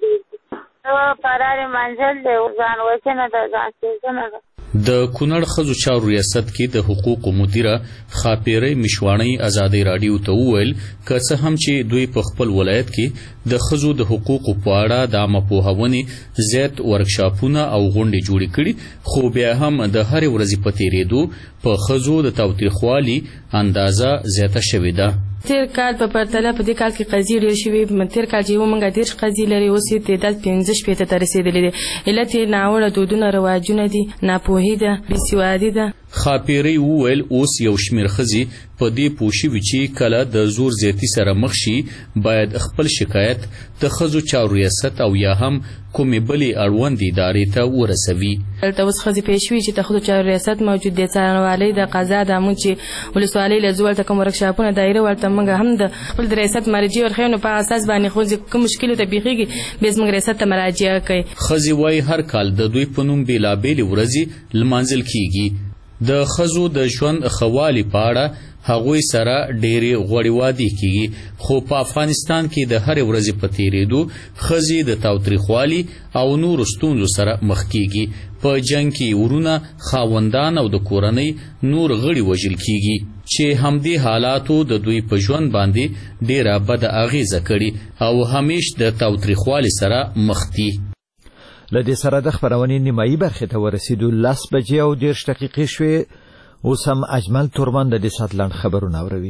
دي، فرار منزل دی، ځان وژنه ده، ځان سېزنه ده. د کونړ ښځو چارو ریاست کې د حقوقو مدیره خاپیرۍ مشواڼۍ ازادي راډیو ته وویل که څه هم چې دوی په خپل ولایت کې د ښځو د حقوقو په اړه د عامه پوهونې زیات ورکشاپونه او غونډې جوړې کړي، خو بیا هم د هرې ورځې په تېرېدو په ښځو د تاوتریخوالي اندازه زیاته شوې ده. تیر کال په پرتله په دې کال کې قضیې ډېرې شوې. تیر کال چې یو موږ دېرش قضیې لري، اوس یې تعداد پنځه شپېته ته رسېدلی دی. علت یې ناوړه دودونه، رواجونه دي، ناپوهي ده، بېسوادي ده. خاپیرۍ وویل اوس یو شمېر ښځې په دې پوه شوي چې کله د زور زیاتي سره مخ شي باید خپل شکایت د ښځو چارو ریاست او یا هم کومې بلې اړوندې ادارې ته ورسوي. دلته اوس ښځې پوه شوي چې د ښځو چارو ریاست موجود دی، څارنوالۍ د قضا د امون چې ولسوالۍ له زو ورته کوم ورکشاپونه دایره ورته موږ هم د خپل د ریاست مراجعې ورښیو، نو په اساس باندې ښځې کوم مشکلو ته پېښېږي بیا زموږ ریاست ته مراجعه کوي. ښځې وایي هر کال د دوی په نوم بېلابېلې ورځې لمانځل کېږي. د ښځو د ژوند خوالي په اړه هغوی سره ډېرې غوړې وادي کیږي، خو په افغانستان کې د هرې ورځې په تیریدو ښځې د تاوتریخوالي او نورو ستونزو سره مخ کیږي. په جنگ کې ورونه، خاوندان او د کورنۍ نور غړي وژل کیږي چې همدې حالاتو د دوی په ژوند باندې ډېره بده اغیزه کړي او همیش د تاوتریخوالي سره مخ دي. له دې سره د خپرونې نیمایي برخې ته ورسېدو. لس بجې او دېرش دقیقې شوې. اوس هم اجمل تورمان د دې ساعت لنډ خبرونه اوروي.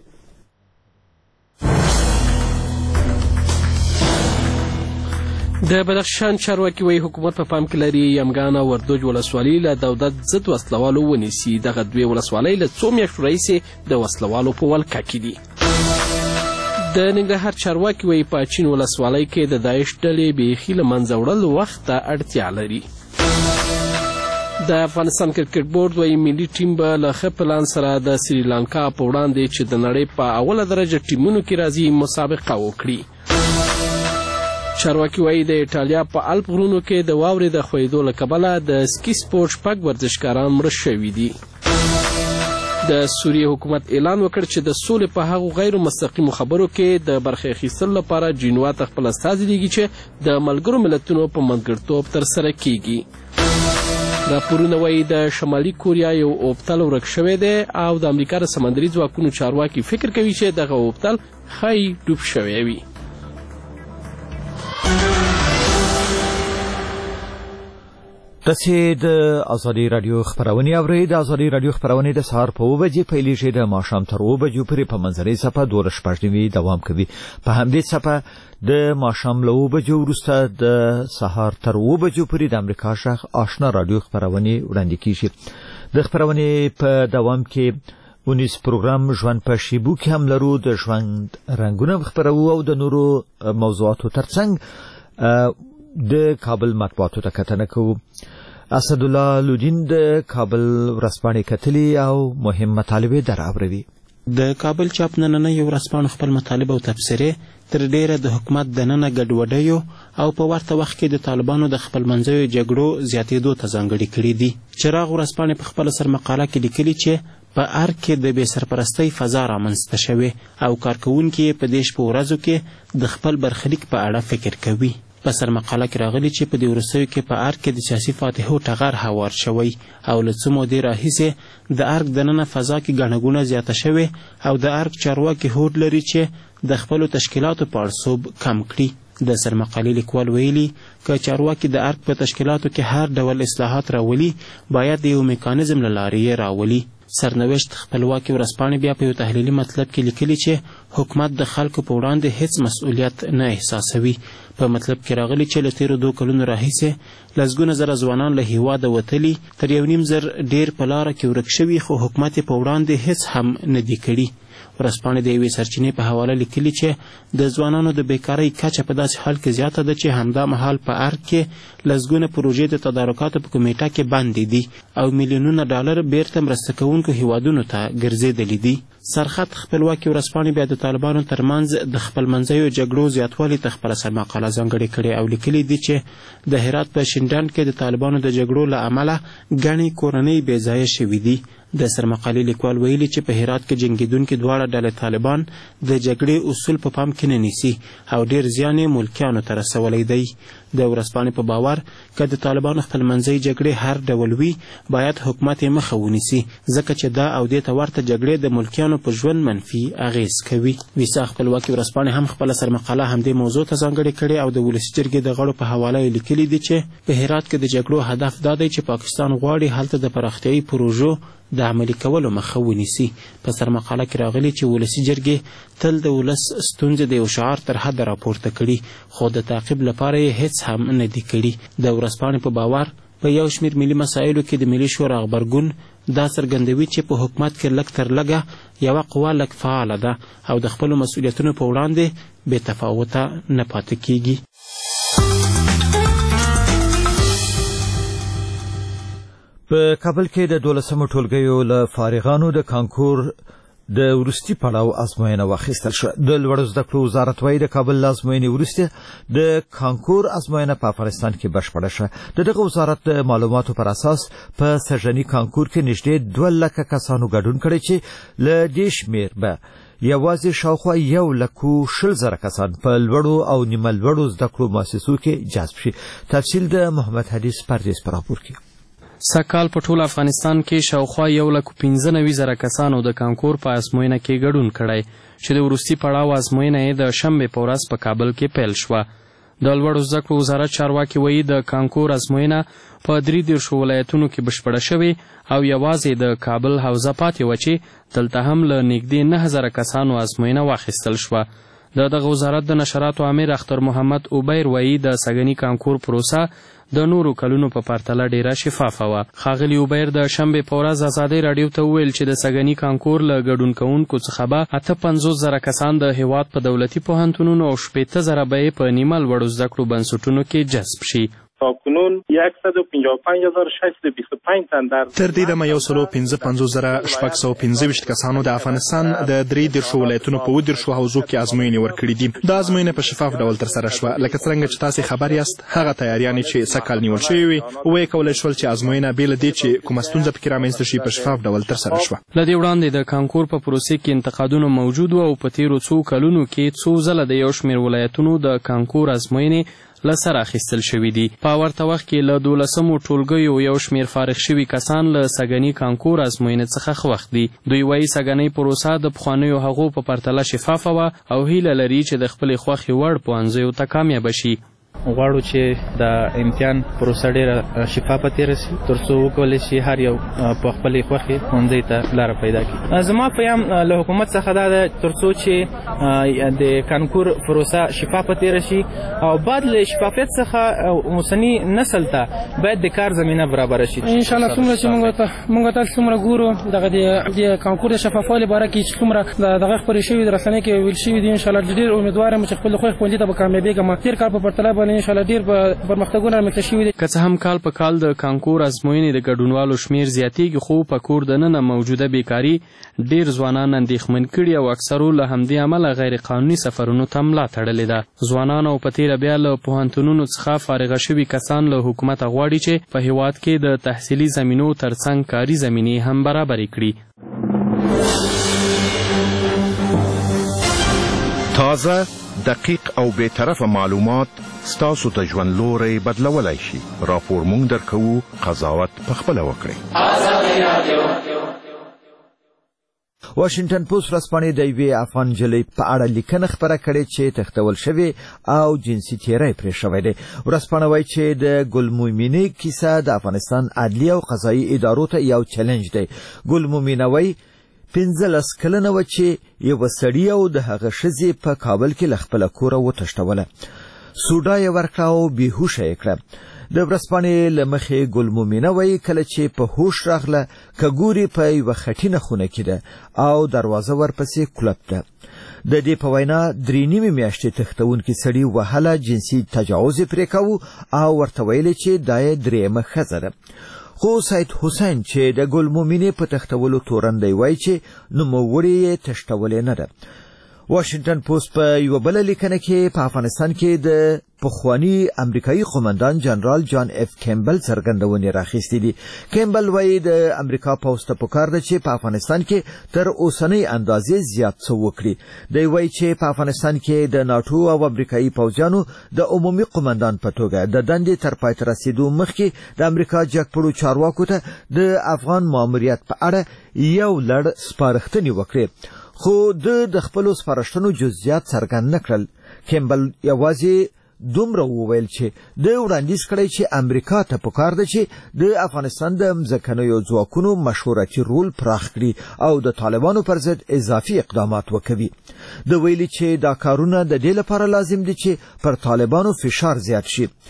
د بدخشان چارواکي وایي حکومت په پام کې لري یمګان او وردوج ولسوالۍ له دولت ضد وسلوالو ونیسي. دغه دوې ولسوالۍ له څو میاشتو راهیسې د وسلوالو په ولکه کې دي. د ننګرهار چارواکي وایي په اچین ولسوالۍ کې د داعش ډلې بیخي له منځه وړل وخت ته اړتیا لري. د افغانستان کرکټ بورډ وایي ملي ټیم به له ښه پلان سره د سریلانکا په وړاندې چې د نړۍ په اوله درجه ټیمونو کې راځي مسابقه وکړي. چارواکي وایي د ایټالیا په الپ غرونو کې د واورې د ښویېدو له کبله د سکی سپورټ شپږ ورزشکاران مړه شوي دي. د سوریې حکومت اعلان وکړ چې د سولې په هغو غیر مستقیمو خبرو کې د برخې اخیستلو لپاره جنوا ته خپل استازي لیږي چې د ملګرو ملتونو په منځګړیتوب ترسره کیږي. راپورونه وایي د شمالي کوریا یو اوبتل ورک شوی دی او د امریکا د سمندري ځواکونو چارواکي فکر کوي چې دغه اوبتل ښایي ډوب شوی وي. تاسې د ازادي راډیو خپرونې اورئ. د ازادي راډیو خپرونې د سهار په اوه بجې پیلېږي، د ماښام تر اوه بجو پورې په منځنۍ څپه دولس شپږ نوي دوام کوي. په همدې څپه د ماښام له اوه بجو وروسته د سهار تر اوه بجو پورې د امریکا غږ آشنا راډیو خپرونې وړاندې کیږي. د خپرونې په دوام کې ونیس پروګرام ژوند په شیبو کې هم لرو. د ژوند رنګونه خپرو او د نورو موضوعاتو ترڅنګ د کابل مطبوعاتو ته کتنه کوو. اسدالله لودین د کابل ورځپاڼې کتلي او مهم مطالبې در اوروي. د کابل چاپ نننۍ ورځپاڼو خپل مطالب او تبصرې تر ډیره د حکومت دننه ګډوډیو او په ورته وخت کې د طالبانو د خپل منځیو جګړو زیاتېدو ته ځانګړي کړي دي. چراغ ورځپاڼې په خپله سرمقاله کې لیکلي چې په ارګ کې د بې سرپرستۍ فضا رامنځته شوې او کارکوونکي په دې شپو ورځو کې د خپل برخلیک په اړه فکر کوي. په سرمقاله کې راغلي چې په دې وروستیو کې په ارګ کې د سیاسي فاتحو ټغر هوار شوی او له څو مودې راهیسې د ارګ دننه فضا کې ګڼه ګوڼه زیاته شوې او د ارګ چارواکي هوډ لري چې د خپلو تشکیلاتو په اړسوب کم کړي. د سرمقالې لیکوال ویلي که چارواکي د ارګ په تشکیلاتو کې هر ډول اصلاحات راولي باید د یو میکانیزم له لارې یې راولي. سرنوشت خپلواکي ورځپاڼې بیا په یو تحلیلي مطلب کې لیکلي چې حکومت د خلکو په وړاندې هیڅ مسؤلیت نه احساسوي. په مطلب کې راغلي چې له تیرو دوه کلونو راهیسې لسګونه زره ځوانان له هیواده وتلي تر یو نیم زر ډیر په لاره کې ورک شوي خو حکومت یې په وړاندې هیڅ هم نه دي کړي. ورځپاڼې د یوې سرچینې په حواله لیکلي چې د ځوانانو د بیکارۍ کچه په داسې حال کې زیاته ده چې همدا مهال په ارګ کې لسګونه پروژې د تدارکاتو په کمیټه کې بندې دي او میلیونونه ډالر بیرته مرسته کوونکو هیوادونو ته ګرځېدلي دي. سرخط خپلواکي ورځپاڼې بیا د طالبانو ترمنځ د خپلمنځیو جګړو زیاتوالي ته خپله سرمقاله ځانګړې کړې او لیکلي دي چې د هرات په شینډنډ کې د طالبانو د جګړو له امله ګڼې کورنۍ بې ځایه شوي دي. د سرمقالې لیکوال ویلي چې په هرات کې جنګېدونکي دواړه ډلې طالبان د جګړې اصول په پام کې نه نیسي او ډېر زیان یې ملکیانو ته رسولی دی. د ورځپاڼې په باور که د طالبانو خپلمنځۍ جګړې هر ډول وي باید حکومت یې مخه ونیسي ځکه چې دا او دې ته ورته جګړې د ملکیانو په ژوند منفي اغیز کوي. ویسا خپلواکي ورځپاڼې هم خپله سرمقاله همدې موضوع ته ځانګړې کړې او د ولسي جرګې د غړو په حواله یې لیکلي دي چې په هرات کې د جګړو هدف دا دی چې پاکستان غواړي هلته د پراختیایي پروژو د عملي کولو مخه ونیسي. په سرمقاله کې راغلي چې ولسي جرګې تل د ولس ستونزې د یو شعار تر حده راپورته کړي خو د تعقیب لپاره یې هیڅ هم نه دي کړي. د ورځپاڼې په باور په یو شمېر ملي مسایلو کې د ملي شورا غبرګون دا څرګندوي چې په حکومت کې لږ تر لږه یوه قوه لږ فعاله ده او د خپلو مسؤلیتونو په وړاندې بې تفاوته نه پاتې کیږي. په کابل کې د دولسمو ټولګیو له فارغانو د کانکور د وروستي پړاو ازموینه واخیستل شوه. د لوړو زده کړو وزارت وايي د کابل له ازموینې وروسته د کانکور ازموینه په افغانستان کې بشپړه شوه. د دغه وزارت د معلوماتو پر اساس په سږني کانکور کې نږدې دوه لکه کسانو ګډون کړی چې له دې شمېر به یوازې شاوخوا یو لکو شل زره کسان په لوړو او نیمه لوړو زده کړو مؤسسو کې جذب شي. تفصیل د محمد حدیث پردیس په راپور کې. سږکال په ټول افغانستان کې شاوخوا یو لک پنځه نوي زره کسانو د کانکور په ازموینه کې ګډون کړی چې د وروستي پړاو ازموینه یې د شنبې په ورځ په کابل کې پیل شوه. د لوړو زده کړو وزارت چارواکي وایي د کانکور ازموینه په درې دېرشو ولایتونو کې بشپړه شوې او یوازې د کابل حوزه پاتې وه چې دلته هم له نږدې نه زره کسانو ازموینه واخیستل شوه. د دغه وزارت د نشراتو امیر اختر محمد اوبیر وایي د سږني کانکور پروسه د نورو کلونو په پرتله ډیره شفافه وه. ښاغلي اوبیر د شنبې په ورځ ازادۍ راډیو ته وویل چې د سږني کانکور له ګډون کوونکو څخه به اته پنځوس زره کسان د هیواد په دولتي پوهنتونونو او شپېته زره به یې په نیمه لوړو زده کړو بنسټونو کې جذب شي. تاکنون صد و پنجاه و پنج هزار و ششصد و بیست و پنج تن در تر دې دمه یو سل او پنځه پنځوس زره شپږ سوه پنځه ویشت کسانو د افغانستان د درې دېرشو ولایتونو په اووه دېرشو حوزو کې ازموینې ورکړي دي. دا ازموینه په شفاف ډول ترسره شوه. لکه څرنګه چې تاسې خبر یاست هغه تیاریانې چې سږکال نیول شوې وې ویې کولی شول چې ازموینه بې له دې چې کومه ستونزه پکې رامنځته شي په شفاف ډول ترسره شوه. له دې وړاندې د کانکور په پروسې کې انتقادونه موجود وو او په تېرو څو کلونو کې څو ځله د یو شمېر ولایتونو د کانکور ازموینې له سره اخیستل شوي دي. په ورته وخت کې له دولسمو ټولګیو یو شمېر فارغ شوي کسان له سږني کانکور ازموینې څخه خوښ دي. دوی وایي سږنۍ پروسه د پخوانیو هغو په پرتله شفافه وه او هیله لري چې د خپلې خوښې وړ پوهنځیو ته کامیابه شي. غواړو چې د امتحان پروسه ډېره شفافه تېره شي تر څو وکولی شي هر یو په خپلې خوښې ښوونځي ته لاره پیدا کړي. زما پیام له حکومت څخه دا ده تر څو چې د کانکور پروسه شفافه تېره شي او بعد له شفافیت څخه اوسني نسل ته باید د کار زمینه برابره شي. انشاءالله څومره چې موږ تاسو څومره ګورو دغه د کانکور د شفافوالي باره کې چې څومره دغه خپرې شوي د رسنۍ کې ویل شوي دي انشاءالله ډېر امیدوار یم چې خپل خوښ ښوونځي ته به کامیابېږم. تېر کال په پرتله ان شاء الله ډیر پرمختګونه رامنځته شوي دي. که څه هم کال په کال د کانکور ازموینې د ګډونوالو شمېر زیاتېږي خو په کور دننه موجوده بیکاري ډیر ځوانان اندېښمن کړي او اکثرو له همدې امله غیر قانوني سفرونو ته ملا تړلې ده. ځوانان او په تېره بیا له پوهنتونونو څخه فارغه شوي کسان له حکومته غواړي چې په هېواد کې د تحصیلي زمینو ترڅنګ کاري زمینې هم برابرې کړي. تازه دقیق او بی‌طرفه معلومات ستاسو ته ژوند لوری بدلولی شي. راپور مونږ درکوو، قضاوت پخپله وکړئ. واشنگټن پوسټ ورځپاڼې د یوې افغان نجلۍ په اړه لیکنه خپره کړې چې تښتول شوې او جنسي تیری پرې شوی دی. ورځپاڼه وایي چې د ګل مومینې کیسه د افغانستان عدلي او قضایي ادارو ته یو چلنج دی. ګل مومینه وایي پنځلس کلنه وه چې یوه سړي او د هغه ښځې په کابل کې له خپله کوره وتښتوله. سوډا یې ورکړه او بېهوشه یې کړه. د ورځپاڼې له مخې ګل مومینه وایي کله چې په هوش راغله که ګوري په یوه خټینه خونه کې ده او دروازه ورپسې کلپ ده. د دې په وینا درې نیمې میاشتې تښتونکي سړي وهله، جنسي تجاوز یې پرې کوو او ورته ویلې چې دا یې درېیمه ښځه ده. خو سید حسین چې د ګل مومینې په تښتولو تورن دی وایي چې نوموړې یې تښتولې نه ده. واشنگټن پوسټ په یوه بله لیکنه کې په افغانستان کې د پخواني امریکایي قومندان جنرال جان اف کیمبل څرګندونې راخیستې دي. کیمبل وایي د امریکا پوځ ته پکار ده چې په افغانستان کې تر اوسنۍ اندازې زیات څه وکړي. دی وایي چې په افغانستان کې د ناټو او امریکایي پوځیانو د عمومي قومندان په توګه د دندې تر پای ته رسېدو مخکې د امریکا جګپړو چارواکو ته د افغان ماموریت په اړه یو لړ سپارښتنې وکړې خو د د خپلو سپارښتنو جزئیات څرګند نه کړل. کیمبل یوازې دومره وویل چې د وړاندیز کړی چې امریکا ته پکار ده چې د افغانستان د مځکنیو ځواکونو مشورتي رول پراخ کړي او د طالبانو پر ضد اضافي اقدامات وکوي. د ویلي چې دا کارونه د دې لپاره لازم دي چې پر طالبانو فشار زیات شي.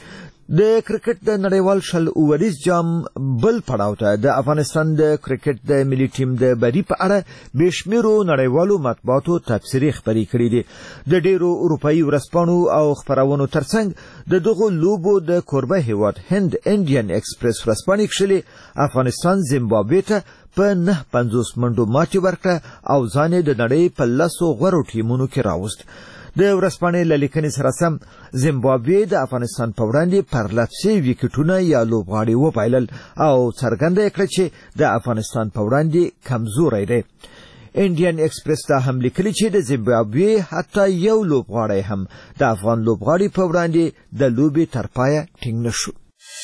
د کرکټ د نړیوال شل اوریز جام بل پړاو ته د افغانستان د کرکټ د ملي ټیم د بری په اړه بشمیرو نړیوالو مطبوعاتو تبصرې خپرې کړې دي. د ډیرو اروپایي ورځپاڼو او خبرونو ترڅنګ د دغو لوبو د کوربه هیواد هند انډین ایکسپریس ورځپاڼې کښلې افغانستان زیمبابوې ته په نه پنځوس منډو ماتې ورکړه او ځان یې د نړۍ په لسو غوره ټیمونو کې راوست. د ورځپاڼې له لیکنې سره سم زیمبابوې د افغانستان په وړاندې پرلط شوي ویکټونه یا لوبغاړي وبایلل او څرګنده یې کړه چې د افغانستان په وړاندې کمزوری دی. انډین ایکسپریس دا هم لیکلي چې د زیمبابوې حتی یو لوبغاړی هم د افغان لوبغاړي په وړاندې د لوبې تر پایه ټینګ نه شو.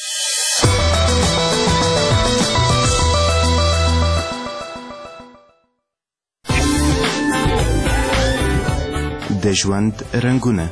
د ژوند رنګونه.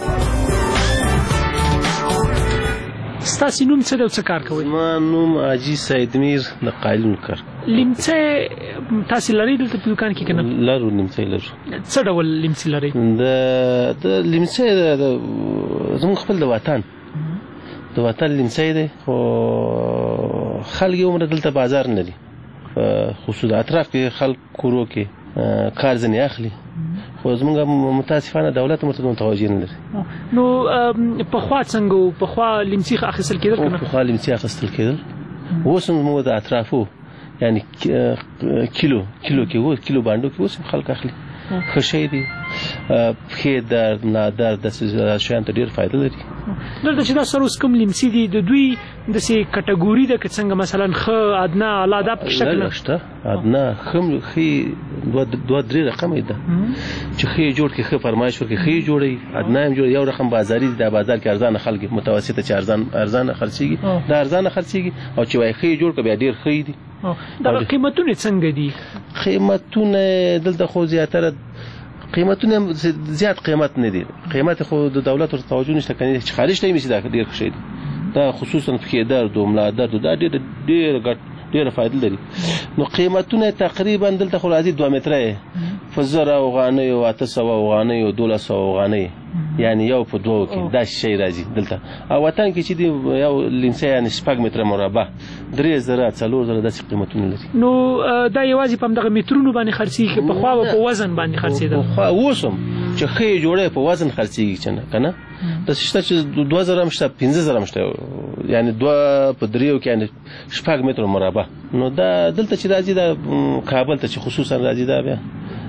ستاسو نوم څه دی او څه کار کوئ؟ ما نوم حاجي سید میر د قالین کار. لیمڅه تاسو لرئ دلته په دوکان کې که نه؟ لرو، لیمڅه لرو. څه ډول لیمڅې لرئ؟ د د لیمڅه زموږ خپل د وطن د وطن لیمڅه دی، خو خلک یې عمره دلته بازار نه لري، خصوصا اطراف کې خلک کورو کې کار ځنې اخلي، خو زمونږ متاسفانه دولت مرته متوجه نه لري. نو پخوا څنګه و؟ پخوا لیمڅي اخیستل کېدل که نه؟ پخوا لیمڅي اخیستل کېدل، اوس هم زموږ د اطرافو یعنی کیلو کیلو کې و کیلو باندو کې اوس هم خلک اخلي. ښه شی دی، پښې درد نادرد داسې شیانو ته ډېر فایده لري. دلته چې دا سره اوس کوم لیمڅي دي د دوی داسې کټګوري ده که څنګه مثلا ښه ادنا اعلی دا پکې شته که نه؟ شته ادنا ښه ښې دوه درې رقمه ده چې ښې جوړ کړي، ښه فرمایش ورکړي، ښې جوړوي، ادنا هم جوړ. یو رقم بازاري دي، دا بازار کې ارزانه خلک متوسطه چې ارزان ارزانه خرڅېږي، دا ارزانه خرڅېږي، او چې وایي ښې جوړ کړه بیا ډېر ښه دي. دغه قیمتونه څنګه دي؟ قیمتونه دلته خو زیاتره قیمتونه زیات قیمت نه دي، قیمت خو د دولت ورته توجه نشته، کني چې خارج ته یې دا ډېر ښه دي. دا خصوصا پښې درد او ملا درد دا ډېر ډېر ګټ ډېره فایده لري. نو قیمتونه تقریبا دلته خو راځي دوه متره په زر افغانۍ او اته سوه افغانۍ او دولس سوه افغانۍ، یعنی یو په دوو کې دا شی راځي دلته. او وطن کې چې دی یو لیمڅه یعنی شپږ متره مربع درې زره څلور زره داسې قیمتونه لري. نو دا یوازې په همدغه مترونو باندې خرڅېږي، پخوا به په وزن باندې خرڅېدل؟ پخوا اوس هم چې ښې جوړې په وزن خرڅېږي چې نه که نه، داسې شته چې دوه زره هم شته، پنځه زره هم شته، یعنی دوه په دریو کې یعنی شپږ متره مربع. نو دا دلته چې راځي دا کابل ته چې خصوصا راځي دا بیا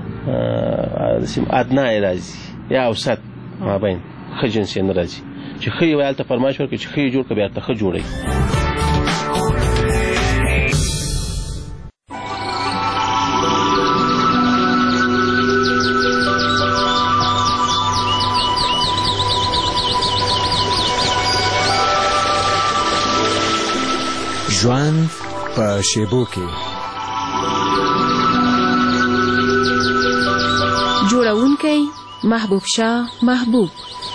ادنا یې راځي یا اوسط مابین ښه جنس یې نه راځي، چې ښه یې وایي هلته فرمایش ورکړي چې ښه یې جوړ کړه بیا هلته ښه جوړوي. ژوند په شیبو کې. جوړونکی محبوب شاه محبوب.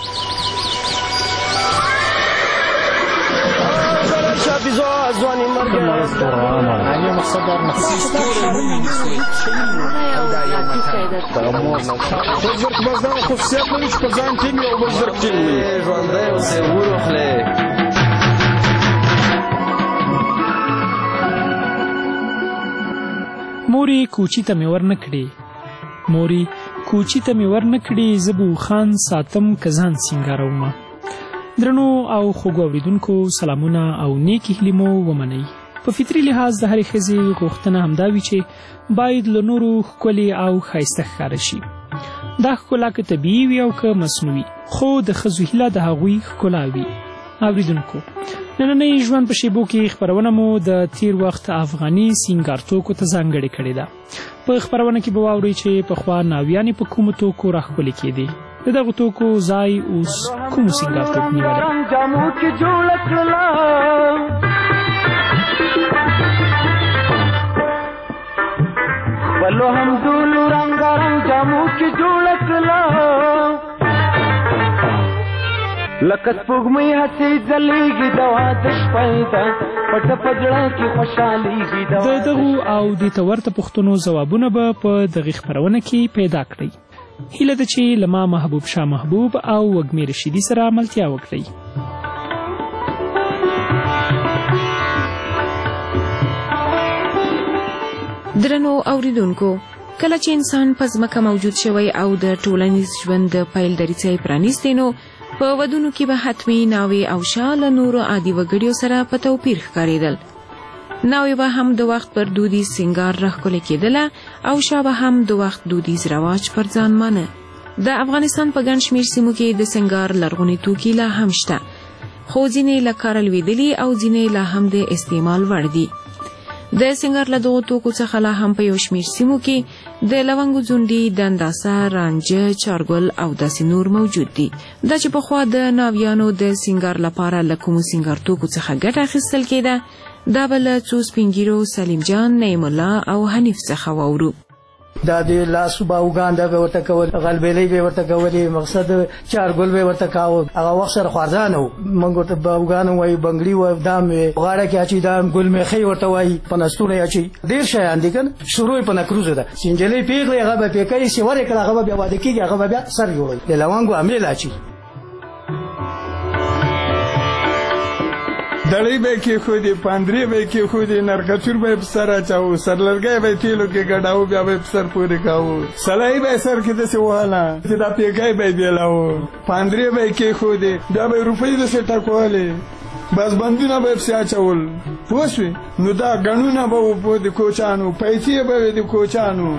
موري کوچی ته مې ورنه کړې، موري کوچی ته مې ورنه کړې، زه به خان ساتم که ځان سینګارومه. درنو او خوږو اورېدونکو سلامونه او نیکې هیلې مو ومنئ. په فطري لحاظ د هرې ښځې غوښتنه همدا وي چې باید له نورو ښکلې او ښایسته ښکاره شي. دا ښکلا که طبیعي وي او که مصنوعي، خو د ښځو هیله د هغوی ښکلا وي. اورېدونکو، نننۍ ژوند په شیبو کې خپرونه مو د تیر وخت افغاني سینګار توکو ته ځانګړې کړې ده. په خپرونه کې به واورئ چې پخوا ناویانې په کومو توکو راښکلې کېدې. د دغو توکو ځای اوس کومو سینګار توکو نیولی؟ خپلو همزولو رنګارنګ جامو کې جوړه کړله، لکه سپوږمۍ هسې ځلېږي د واده شپه ده، پټه په زړه کې خوشحالېږي. د دغو او دې ته ورته پوښتنو ځوابونه به په دغې خپرونه کې پیدا کړئ. هیله ده چې له ما محبوب شاه محبوب او وږمې رشیدي سره ملتیا وکړئ. درنو اوریدونکو، کله چې انسان په ځمکه موجود شوی او د ټولنیز ژوند د پیل دریڅې پرانیستې نو په ودونو کې به حتمي ناوې او شا له نورو عادي وګړیو سره په توپیر ښکارېدل. ناوې به هم د وخت پر دودیز سینګار راښکلې کېدله او شا به هم د وخت دودیز رواج پر ځان مانه. د افغانستان په ګڼ شمېر سیمو کې د سینګار لرغوني توکي لا هم شته، خو ځینې له کاره لوېدلي او ځینې لا هم د استعمال وړ دي. د سینګار له دغو توکو څخه لا هم په یو شمېر سیمو کې د لونګو ځونډي، دنداسه، رانجه، چارګل او داسې نور موجود دي. دا چې پخوا د ناویانو د سینګار لپاره له کومو سینګار توکو څخه ګټه اخیستل کېده، دا به له څو سپین ږیرو سلیم جان، نعیم الله او حنیف څخه واورو. دا د لاسو باوګان دا به ورته کول، غلبېلۍ به ورته کولې، مقصد چارګل به ورته کاوه. هغه وخت سره خوارځانه وو، موږ ورته باوګان وایو، بنګړي وایو، دا مې غاړه کې اچوي، دا ګل میخۍ ورته وایي، په نستوڼه یې اچوي. ډېر شیان دي که نه. شروع یې په نکروزو ده. چې نجلۍ پېغلې هغه به پې کوي، سیور یې کړه، هغه به بیا واده کېږي، هغه به بیا سر جوړوي، د لونګو امیل اچوي. دړۍ به یې کېښودې، پاندرې به یې کېښودې، نرکچور به یې په سر اچاوه، سرلرګی به یې تیلو کې ګډاوه، بیا به یې په سر پورې کاوه. سلایي به یې سر کې داسې وهله چې دا پیګی به یې بېلاوه، پاندرې به یې کېښودې، بیا به یې روپۍ داسې ټکولې، بس بندونه به یې پسې اچول. پوه شوې؟ نو دا ګڼونه به وو د کوچانو، پیسې به وې د کوچانو.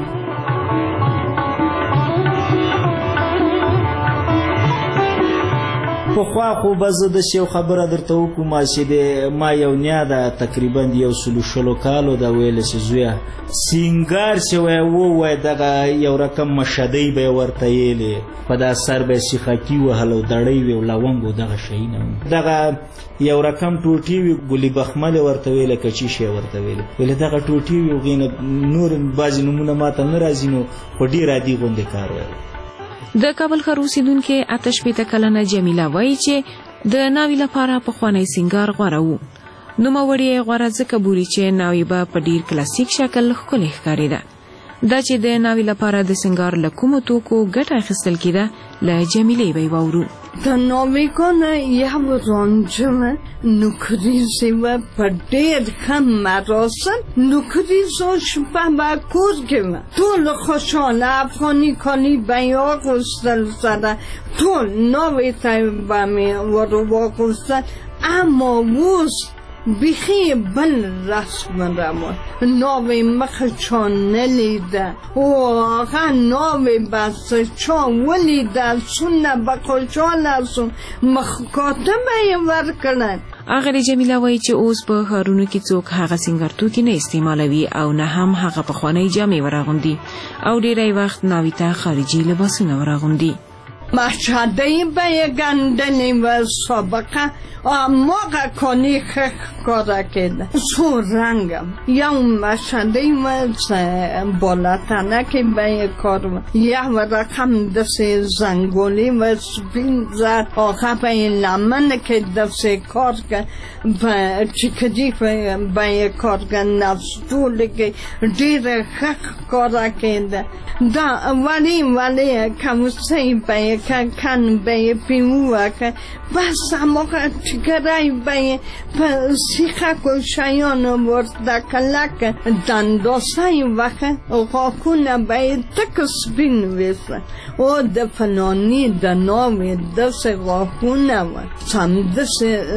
پخوا خو به زه داسې یو خبره درته وکړم چې ما یو نیا ده تقریبا د یو سلو شلو کالو ده ویله چې زویه سینګار چې وی ووایه دغه یو رقم مشدۍ به یې ورته یېلې، په دا سر به یې سیخکي وهل او دړۍ وې او لونګ و دغه شیونه وو. دغه یو رقم ټوټې وي، ګلي بخمل یې ورته ویله، که چی شی یې ورته ویله، ویله دغه ټوټې وي. هغې نه نور بعضې نومونه ما ته نه راځي، نو خو ډېر عادي غوندې کار ویل. د کابل ښار اوسیدونکې اته شپېته کلنه جمیله وایي چې د ناوې لپاره پخوانی سینګار غوره و. نوموړې یې غوره ځکه بولي چې ناوې به په ډېر کلاسیک شکل ښکلې ښکارېده. دا چې د ناوې لپاره د سینګار له کومو توکو ګټه اخیستل کېده، له جمیلې به یې واورو. د ناوېګانو یو رانجه نوکریزې وه، په ډېر ښه مراسم نوکریزو شپه به کور کې وه، ټول خوشحاله، افغاني کالي به یې اغوستل سره، ټول ناوې ته به مې ور واغوستل. اما اوس بیخی بل رسم روان، ناوې مخ چا نلیده، او آغا ناوې بس چا ولیده، سونه به خوشحاله سون، مخکاته به یې ورکړن. اغلې جمیله وایي چې اوس په ښارونو کې څوک هغه سینګار توکي نه استعمالوي او نه هم هغه پخوانۍ جامې وراغوندي او ډېری وخت ناوې ته خارجي لباسونه وراغوندي. مشهدهی به یه گندنی و سابقه موقع کنی خک کاره کده سو رنگم یا مشهدهی و بالاتنه که به یه کار و یا و رقم دست زنگولی و سپین زد آخه به یه لمن که دست کار که چکدی به یه کار که نفسدولی که دیر خک کاره کده دا ولی ولی کموسی به یه کن به پیموه که بس همه تکرای به سیخک و شیان ورده کلک دنداسه وقت غاکونه به تک سپین ویسه و دفنانی دناوی دست غاکونه و سمدس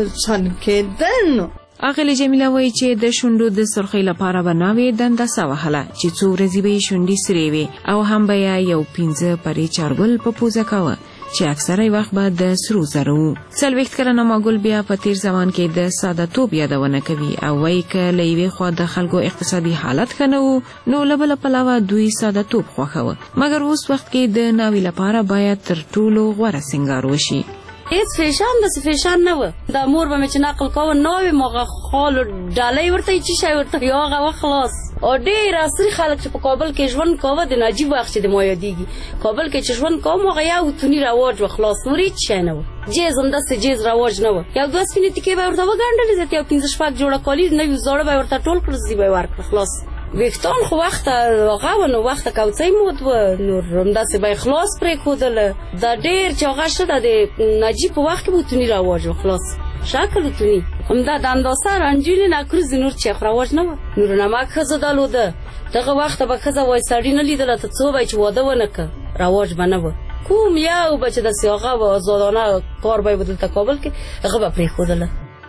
سرکیدن. اغلې جمیله وایي چې د شونډو د سرخۍ لپاره به ناوې دنداسه وهله چې څو ورځې به یې شونډې سرې وې او هم به یې یو پنځه پرې چارګل په پوزه کاوه چې اکثره وخت به د سرو زرو وو. څلوېښت کلنه ماګل بیا په تیر زمان کې د ساده توب یادونه کوي او وایي که له یوې خوا د خلکو اقتصادي حالت ښه نه و نو له بله پلوه دوی ساده توب خوښوه، مګر اوس وخت کې د ناوې لپاره باید تر ټولو غوره سینګار وشي. هیڅ فیشن داسې فیشن نه و. دا مور به مې چې نقل کوه ناوې مغه خالو ډالۍ ورته یې چې شی ورته یو هغه وخت خلاص. او ډېر عصري خلک چې په کابل کې ژوند کوه د نجیب وخت چې د ما یادېږي کابل کې چې ژوند کوم هغه یو توني رواج و خلاص، نور هېڅ شی نه و. جیز همداسې جیز رواج نه و. یو دوه سپینې تیکې به یې ورته وګنډلې زیات یو پنځه شپږ جوړه کالي نوي زاړه به یې ورته ټول کړل زی به یې ورکړه خلاص. ویښتان خو وخته هغه و نو وخته کوڅۍ مود و نور همداسې به یې خلاص پرېښودله. دا ډېر چې هغه شته د نجیب په وخت کې به توني رواج و خلاص شکل توني همدا د اندازه رنجونې نکروزې نور چې رواج نه و. نور نمک ښځه درلوده دغه وخت به ښځه وایي سړي نه لیدله ته څه وایي چې واده ونه کړه رواج به نه و کوم یو به چې داسې هغه به آزادانه کار به یې به دلته کابل کې هغه به پرېښودله.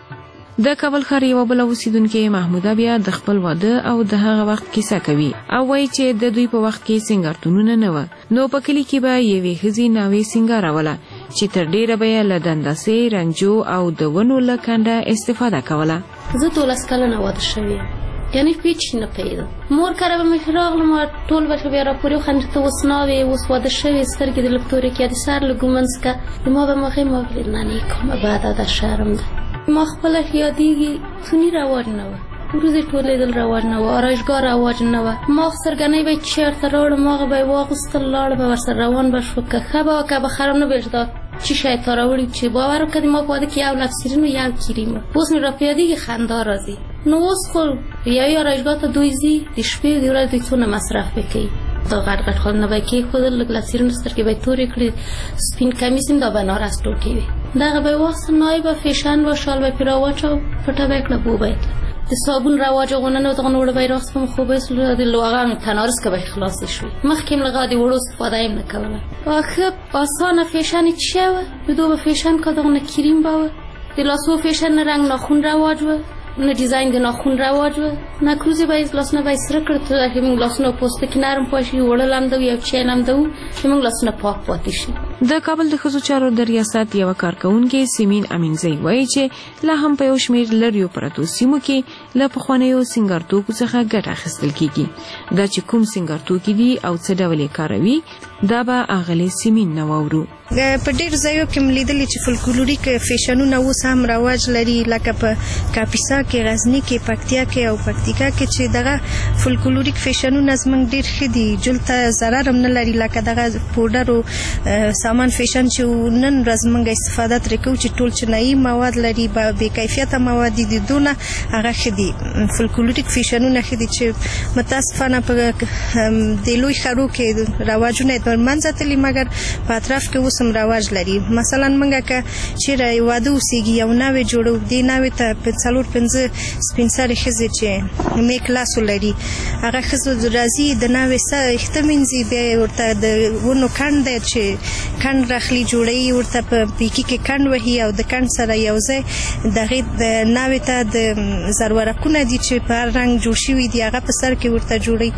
د کابل ښار یوه بله اوسیدونکې محموده بیا د خپل واده او د هغه وخت کیسه کوي او وایي چې د دوی په وخت کې سینګارتونونه نه وه نو په کلي کې به یوې ښځې ناوې سینګاروله چې تر ډېره به یې له دنداسې رنجو او د ونو له کنډه استفاده کوله. زه دولس کلنه واده شوې یم یعنی هیڅ نه پیدا مور کره به مې راغلم ټول به بیا راپورې وخندې ته اوس ناوې اوس واده شوې سترګې د لږ تورې کې د سر له ګومنځ که د ما به مخې ما ویل نه نه کومه بعده د شرم ده ما خپله یادېږي خوني رواج نه وه ورځې ټولېدل رواج نه وه آرایشګاه رواج نه وه ما سرګنۍ به یې چېرته راوړم هغه به یې واغوستل لاړ به ورسره روان به شو که ښه به وه که به خراب نه به دا چی شاید تا راوړي چې باور وکړې ما په واده کې یو لفسیرین و یو کریم و اوس مې را په یادېږي خندا راځي نو اوس خو یوې آرایشګاه ته دوی ځي د شپې د ورځې دوی څونه مصرف به کوي دا غټ غټ خالونه به یې کېښودل لږ لفسیرین سترګې به یې تورې کړې سپین کمیس هم دا بنارس ټوټې وې دغه به یې واخیستل نای به فیشن و شال به یې پرې راواچو پټه به یې کړه بو به یې د صابون رواج غونه نه دغه وړه به یې راخیستم خو به یې د لوغه تنارس که به یې خلاصې شوې مخکې هم لغه د وړو استفاده یې هم نه کوله آخه اسانه فیشن یې چی وه د دو به فیشن که دغه نه کریم به وه د لاسو فیشن نه رنګ ناخون رواج وه نه ډیزاین د ناخون رواج و نه کروزې به یې لاسونه به یې سره کړه ته موږ لاسونه پوستکي نرم پاتې شي وړل هم ده یو چین هم ده چې موږ لاسونه پاک پاتې شي. د کابل د ښځو چارو د ریاست یوه کارکوونکې سیمین امینزی وایي چې لا هم په یو شمېر لرېو پرتو سیمو کې له پخوانیو سینګارتوکو څخه ګټه اخیستل کېږي دا چې کوم سینګارتوکي دي او څه ډول یې کاروي دا به اغلې سیمین نه واورو. په ډېر ځایو کې مې لیدلي چې فولکلوریک فیشنونه اوس هم رواج لري لکه په کاپیسا کې غزني کې پکتیا کې او پکتیکا کې چې دغه فولکلوریک فیشنونه زموږ ډېر ښه دي جلد ته ضرر هم نه لري لکه دغه پوډر او سامان فیشن چې نن ورځ موږ استفاده ترې کوو چې ټول چینایي مواد لري بې کیفیته مواد دي دونه هغه ښه دي فولکلوریک فیشنونه ښه دي چې متاسفانه په د لوی ښارو کې رواجونه یې در منځه تللي مګر په اطراف کې اوس هم رواج لري مثلا موږ که چېرې واده اوسېږي یو ناوې جوړو دې ناوې ته څلور پنځه سپین سرې ښځې چې میک لاسو لري هغه ښځو راځي د ناوې اخته مینځي بیا یې ورته د ونو کنډ دی چې کنډ راخلي جوړوي ورته په پیکي کې کنډ وهي او د کنډ سره یو ځای د هغې د ناوې ته د زرورقونه دي چې په هر رنګ جوړ شوي دي هغه په سر کې ورته جوړوي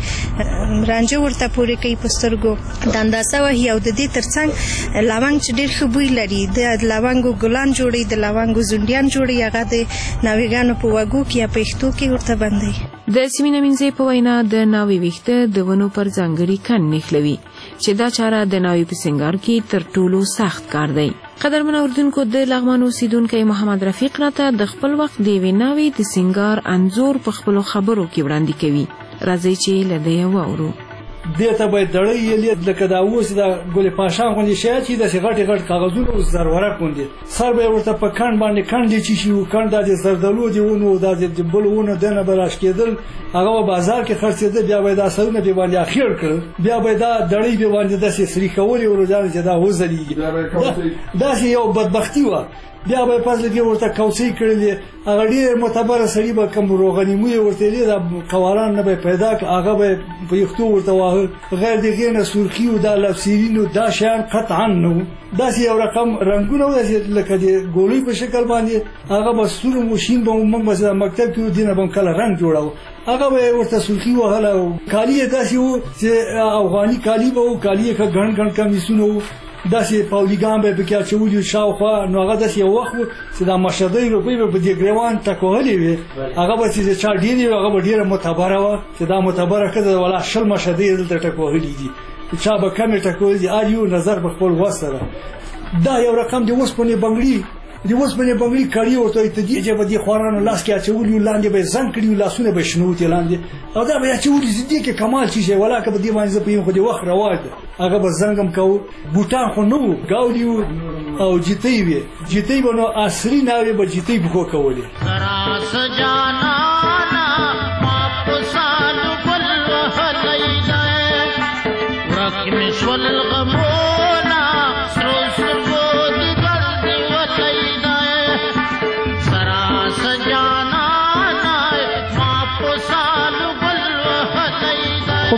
رانجه ورته پورې کوي په سترګو د اندازه وهي او د دې تر څنګ لونګ چې ډېر ښه بوی لري د لونګو ګلان جوړوي د لونګو زونډیان جوړوي هغه د ناوېګانو په وږو کې یا په ویښتو کې ورته بندوي. د سیمین امینزی په وینا د ناوې ویښته د ونو پر ځانګړي کن نښلوي چې دا چاره د ناوې په سینګار کې تر ټولو سخت کار دی. قدرمن اوریدونکو د لغمان اوسیدونکی محمد رفیق راته د خپل وخت د یوې ناوې د سینګار انځور په خپلو خبرو کې وړاندې کوي راځئ چې له ده یې واورو. دې ته باید دړۍ یې لکه دا اوس د ګل پاشان غوندې شی چې داسې غټې غټ کاغذونه اوس زرورق غوندې سر به یې ورته په کنډ باندې کنډ دی چې شي کنډ دا د زردالو د ونو دا د بلو ونو دنه به راښکېدل هغه به بازار کې خرڅېده بیا به یې دا سرونه پرې باندې اخیر کړل بیا به یې دا دړۍ پرې باندې داسې سري کولې ورجانې چې دا وځلېږي داسې یو بدبختي وه بیا به یې پس لږې ورته کوڅۍ کړلې هغه ډېر معتبره سړي به کوم روغنیمو یې ورته یې دا قواران نه به یې پیدا کړ هغه به یې په یختو ورته واهه غیر د هغې نه سرخي و دا لفسیرین و دا شیان قطعا نه وو داسې یو رقم رنګونه و داسې لکه د ګولۍ په شکل باندې هغه به سور و شین به موږ به مکتب کې و دې نه به هم کله رنګ جوړاوه هغه به یې ورته سرخي وهله او کالي یې داسې وو چې افغاني کالي به وو کالي یې ښه ګڼ ګڼ کمیسونه وو داسې پاولیګان به یې پکې اچولي شاوخوا نو هغه داسې یو وخت و چې دا مشهدۍ روپۍ به په دې ګریوان ټکوهلې وې هغه به چې چا ډېرې وې هغه به ډېره معتبره وه چې دا معتبره ښځه ولا شل مشهدۍ یې دلته ټکوهلي دي چا به کمې ټکولي دي هر یو نظر په خپل وس سره دا یو رقم د اوسپنې بنګړي د اوسپنې بنګړي کړي ورته وایي ته دې چې به دې خوارانو لاس کې اچولي وو لاندې به یې زنګ کړي وو لاسونه به یې شنوتې لاندې او دا به یې اچولي چې دې کې کمال چی شی ولا که به دې باندې زه پوهېږم خو د وخت رواج ده هغه به زنګ هم کوو بوټان خو نه وو ګاودي وو او جیتۍ وې جیتۍ به نو عصري ناوې به جیتۍ پښو کولې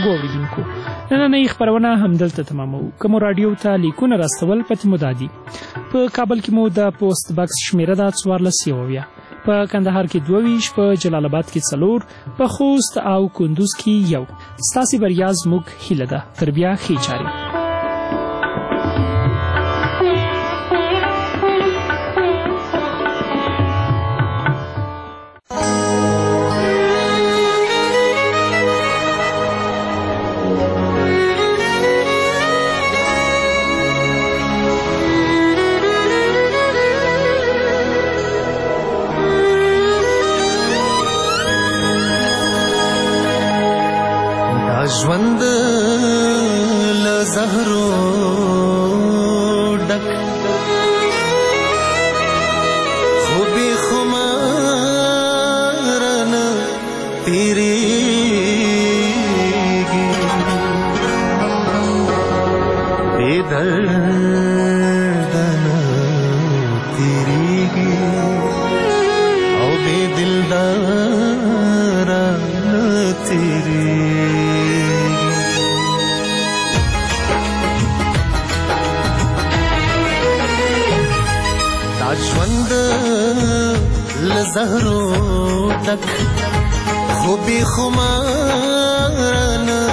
خوږو اوریدونکو، نننۍ خپرونه همدلته تماموو. که مو راډیو ته لیکونه راستول پته مو دا دي. په کابل کې مو د پوسټ بکس شمیره ده څوارلس یو اویا، په کندهار کې دوه ویشت، په جلال آباد کې څلور، په خوست او کندوز کې یو. ستاسې بریا زموږ هیله ده. تر بیا ښې چارې. ژوند له زهرو ډک خو بې خماره نه تېرېږي، بې درده نه تېرېږي او بې دلداره نه تېرېږي. ژوند له زهرو ډک خو بې خماره نه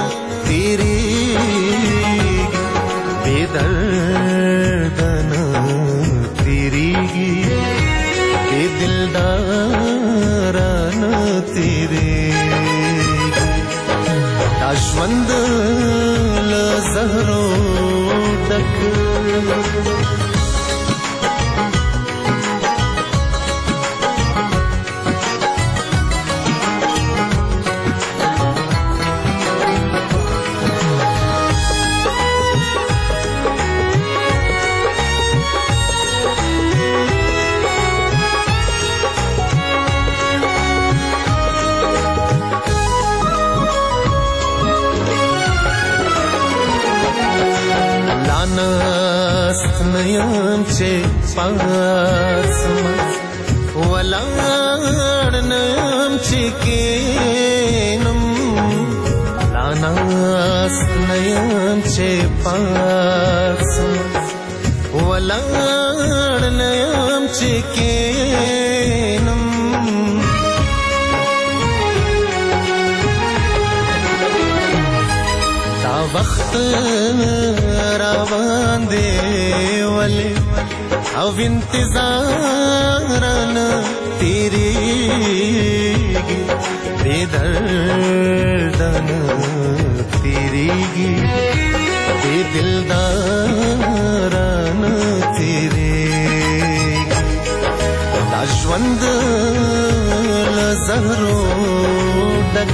تېرېږي، بې درده نه تېرېږي، بې دلداره نه تېرېږي. دا ژوند له زهرو ډک نیم چې پاسم ولاړ نیم چې کینم، لاناست نیم چې پاسم ولاړ نیم چې کینم. دا وخت روان دی ولې او انتظار نه تېرېږي، بې درده نه تېرېږي، بې دلداره نه تېرېږي. دا ژوند له زهرو ډک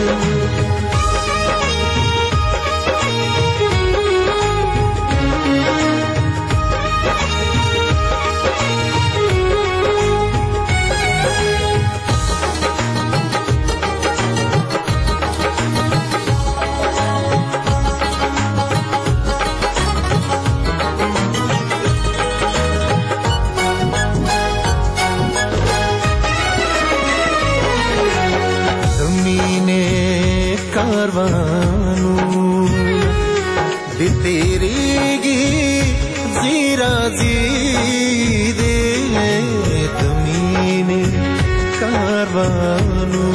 کاروانو د تېرېږي زیرا زیدې د مینې کاروانو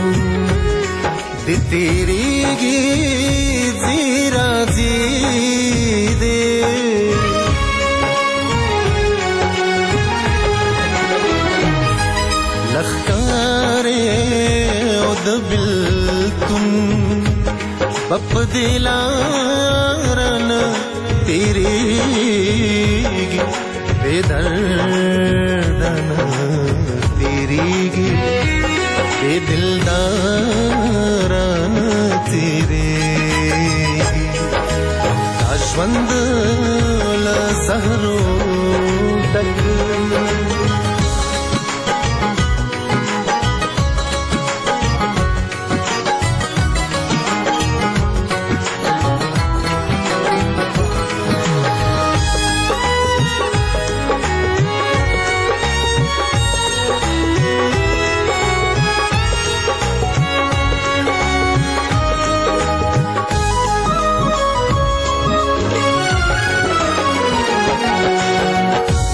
د تېرېږي زیرا زیدې لخکارې او د بلتون بپ دلارن تېرېږي، بې درده نه تېرېږي، بې دلداره نه تېرېږي. دا ژوند له زهرو ډک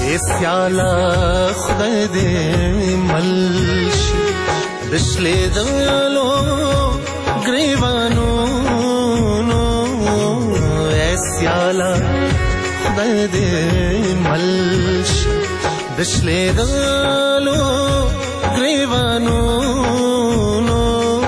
سیالا خدای دې ملشي دشلې دلو گریوانو نو سیالا خدای دې ملشي دشلې دلو گریوانو نو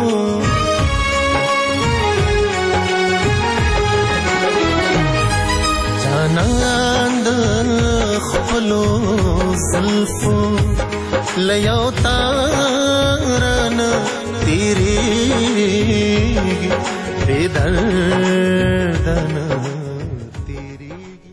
جانان د خپلو زلفو لیاو تارن تیریږي بې دردن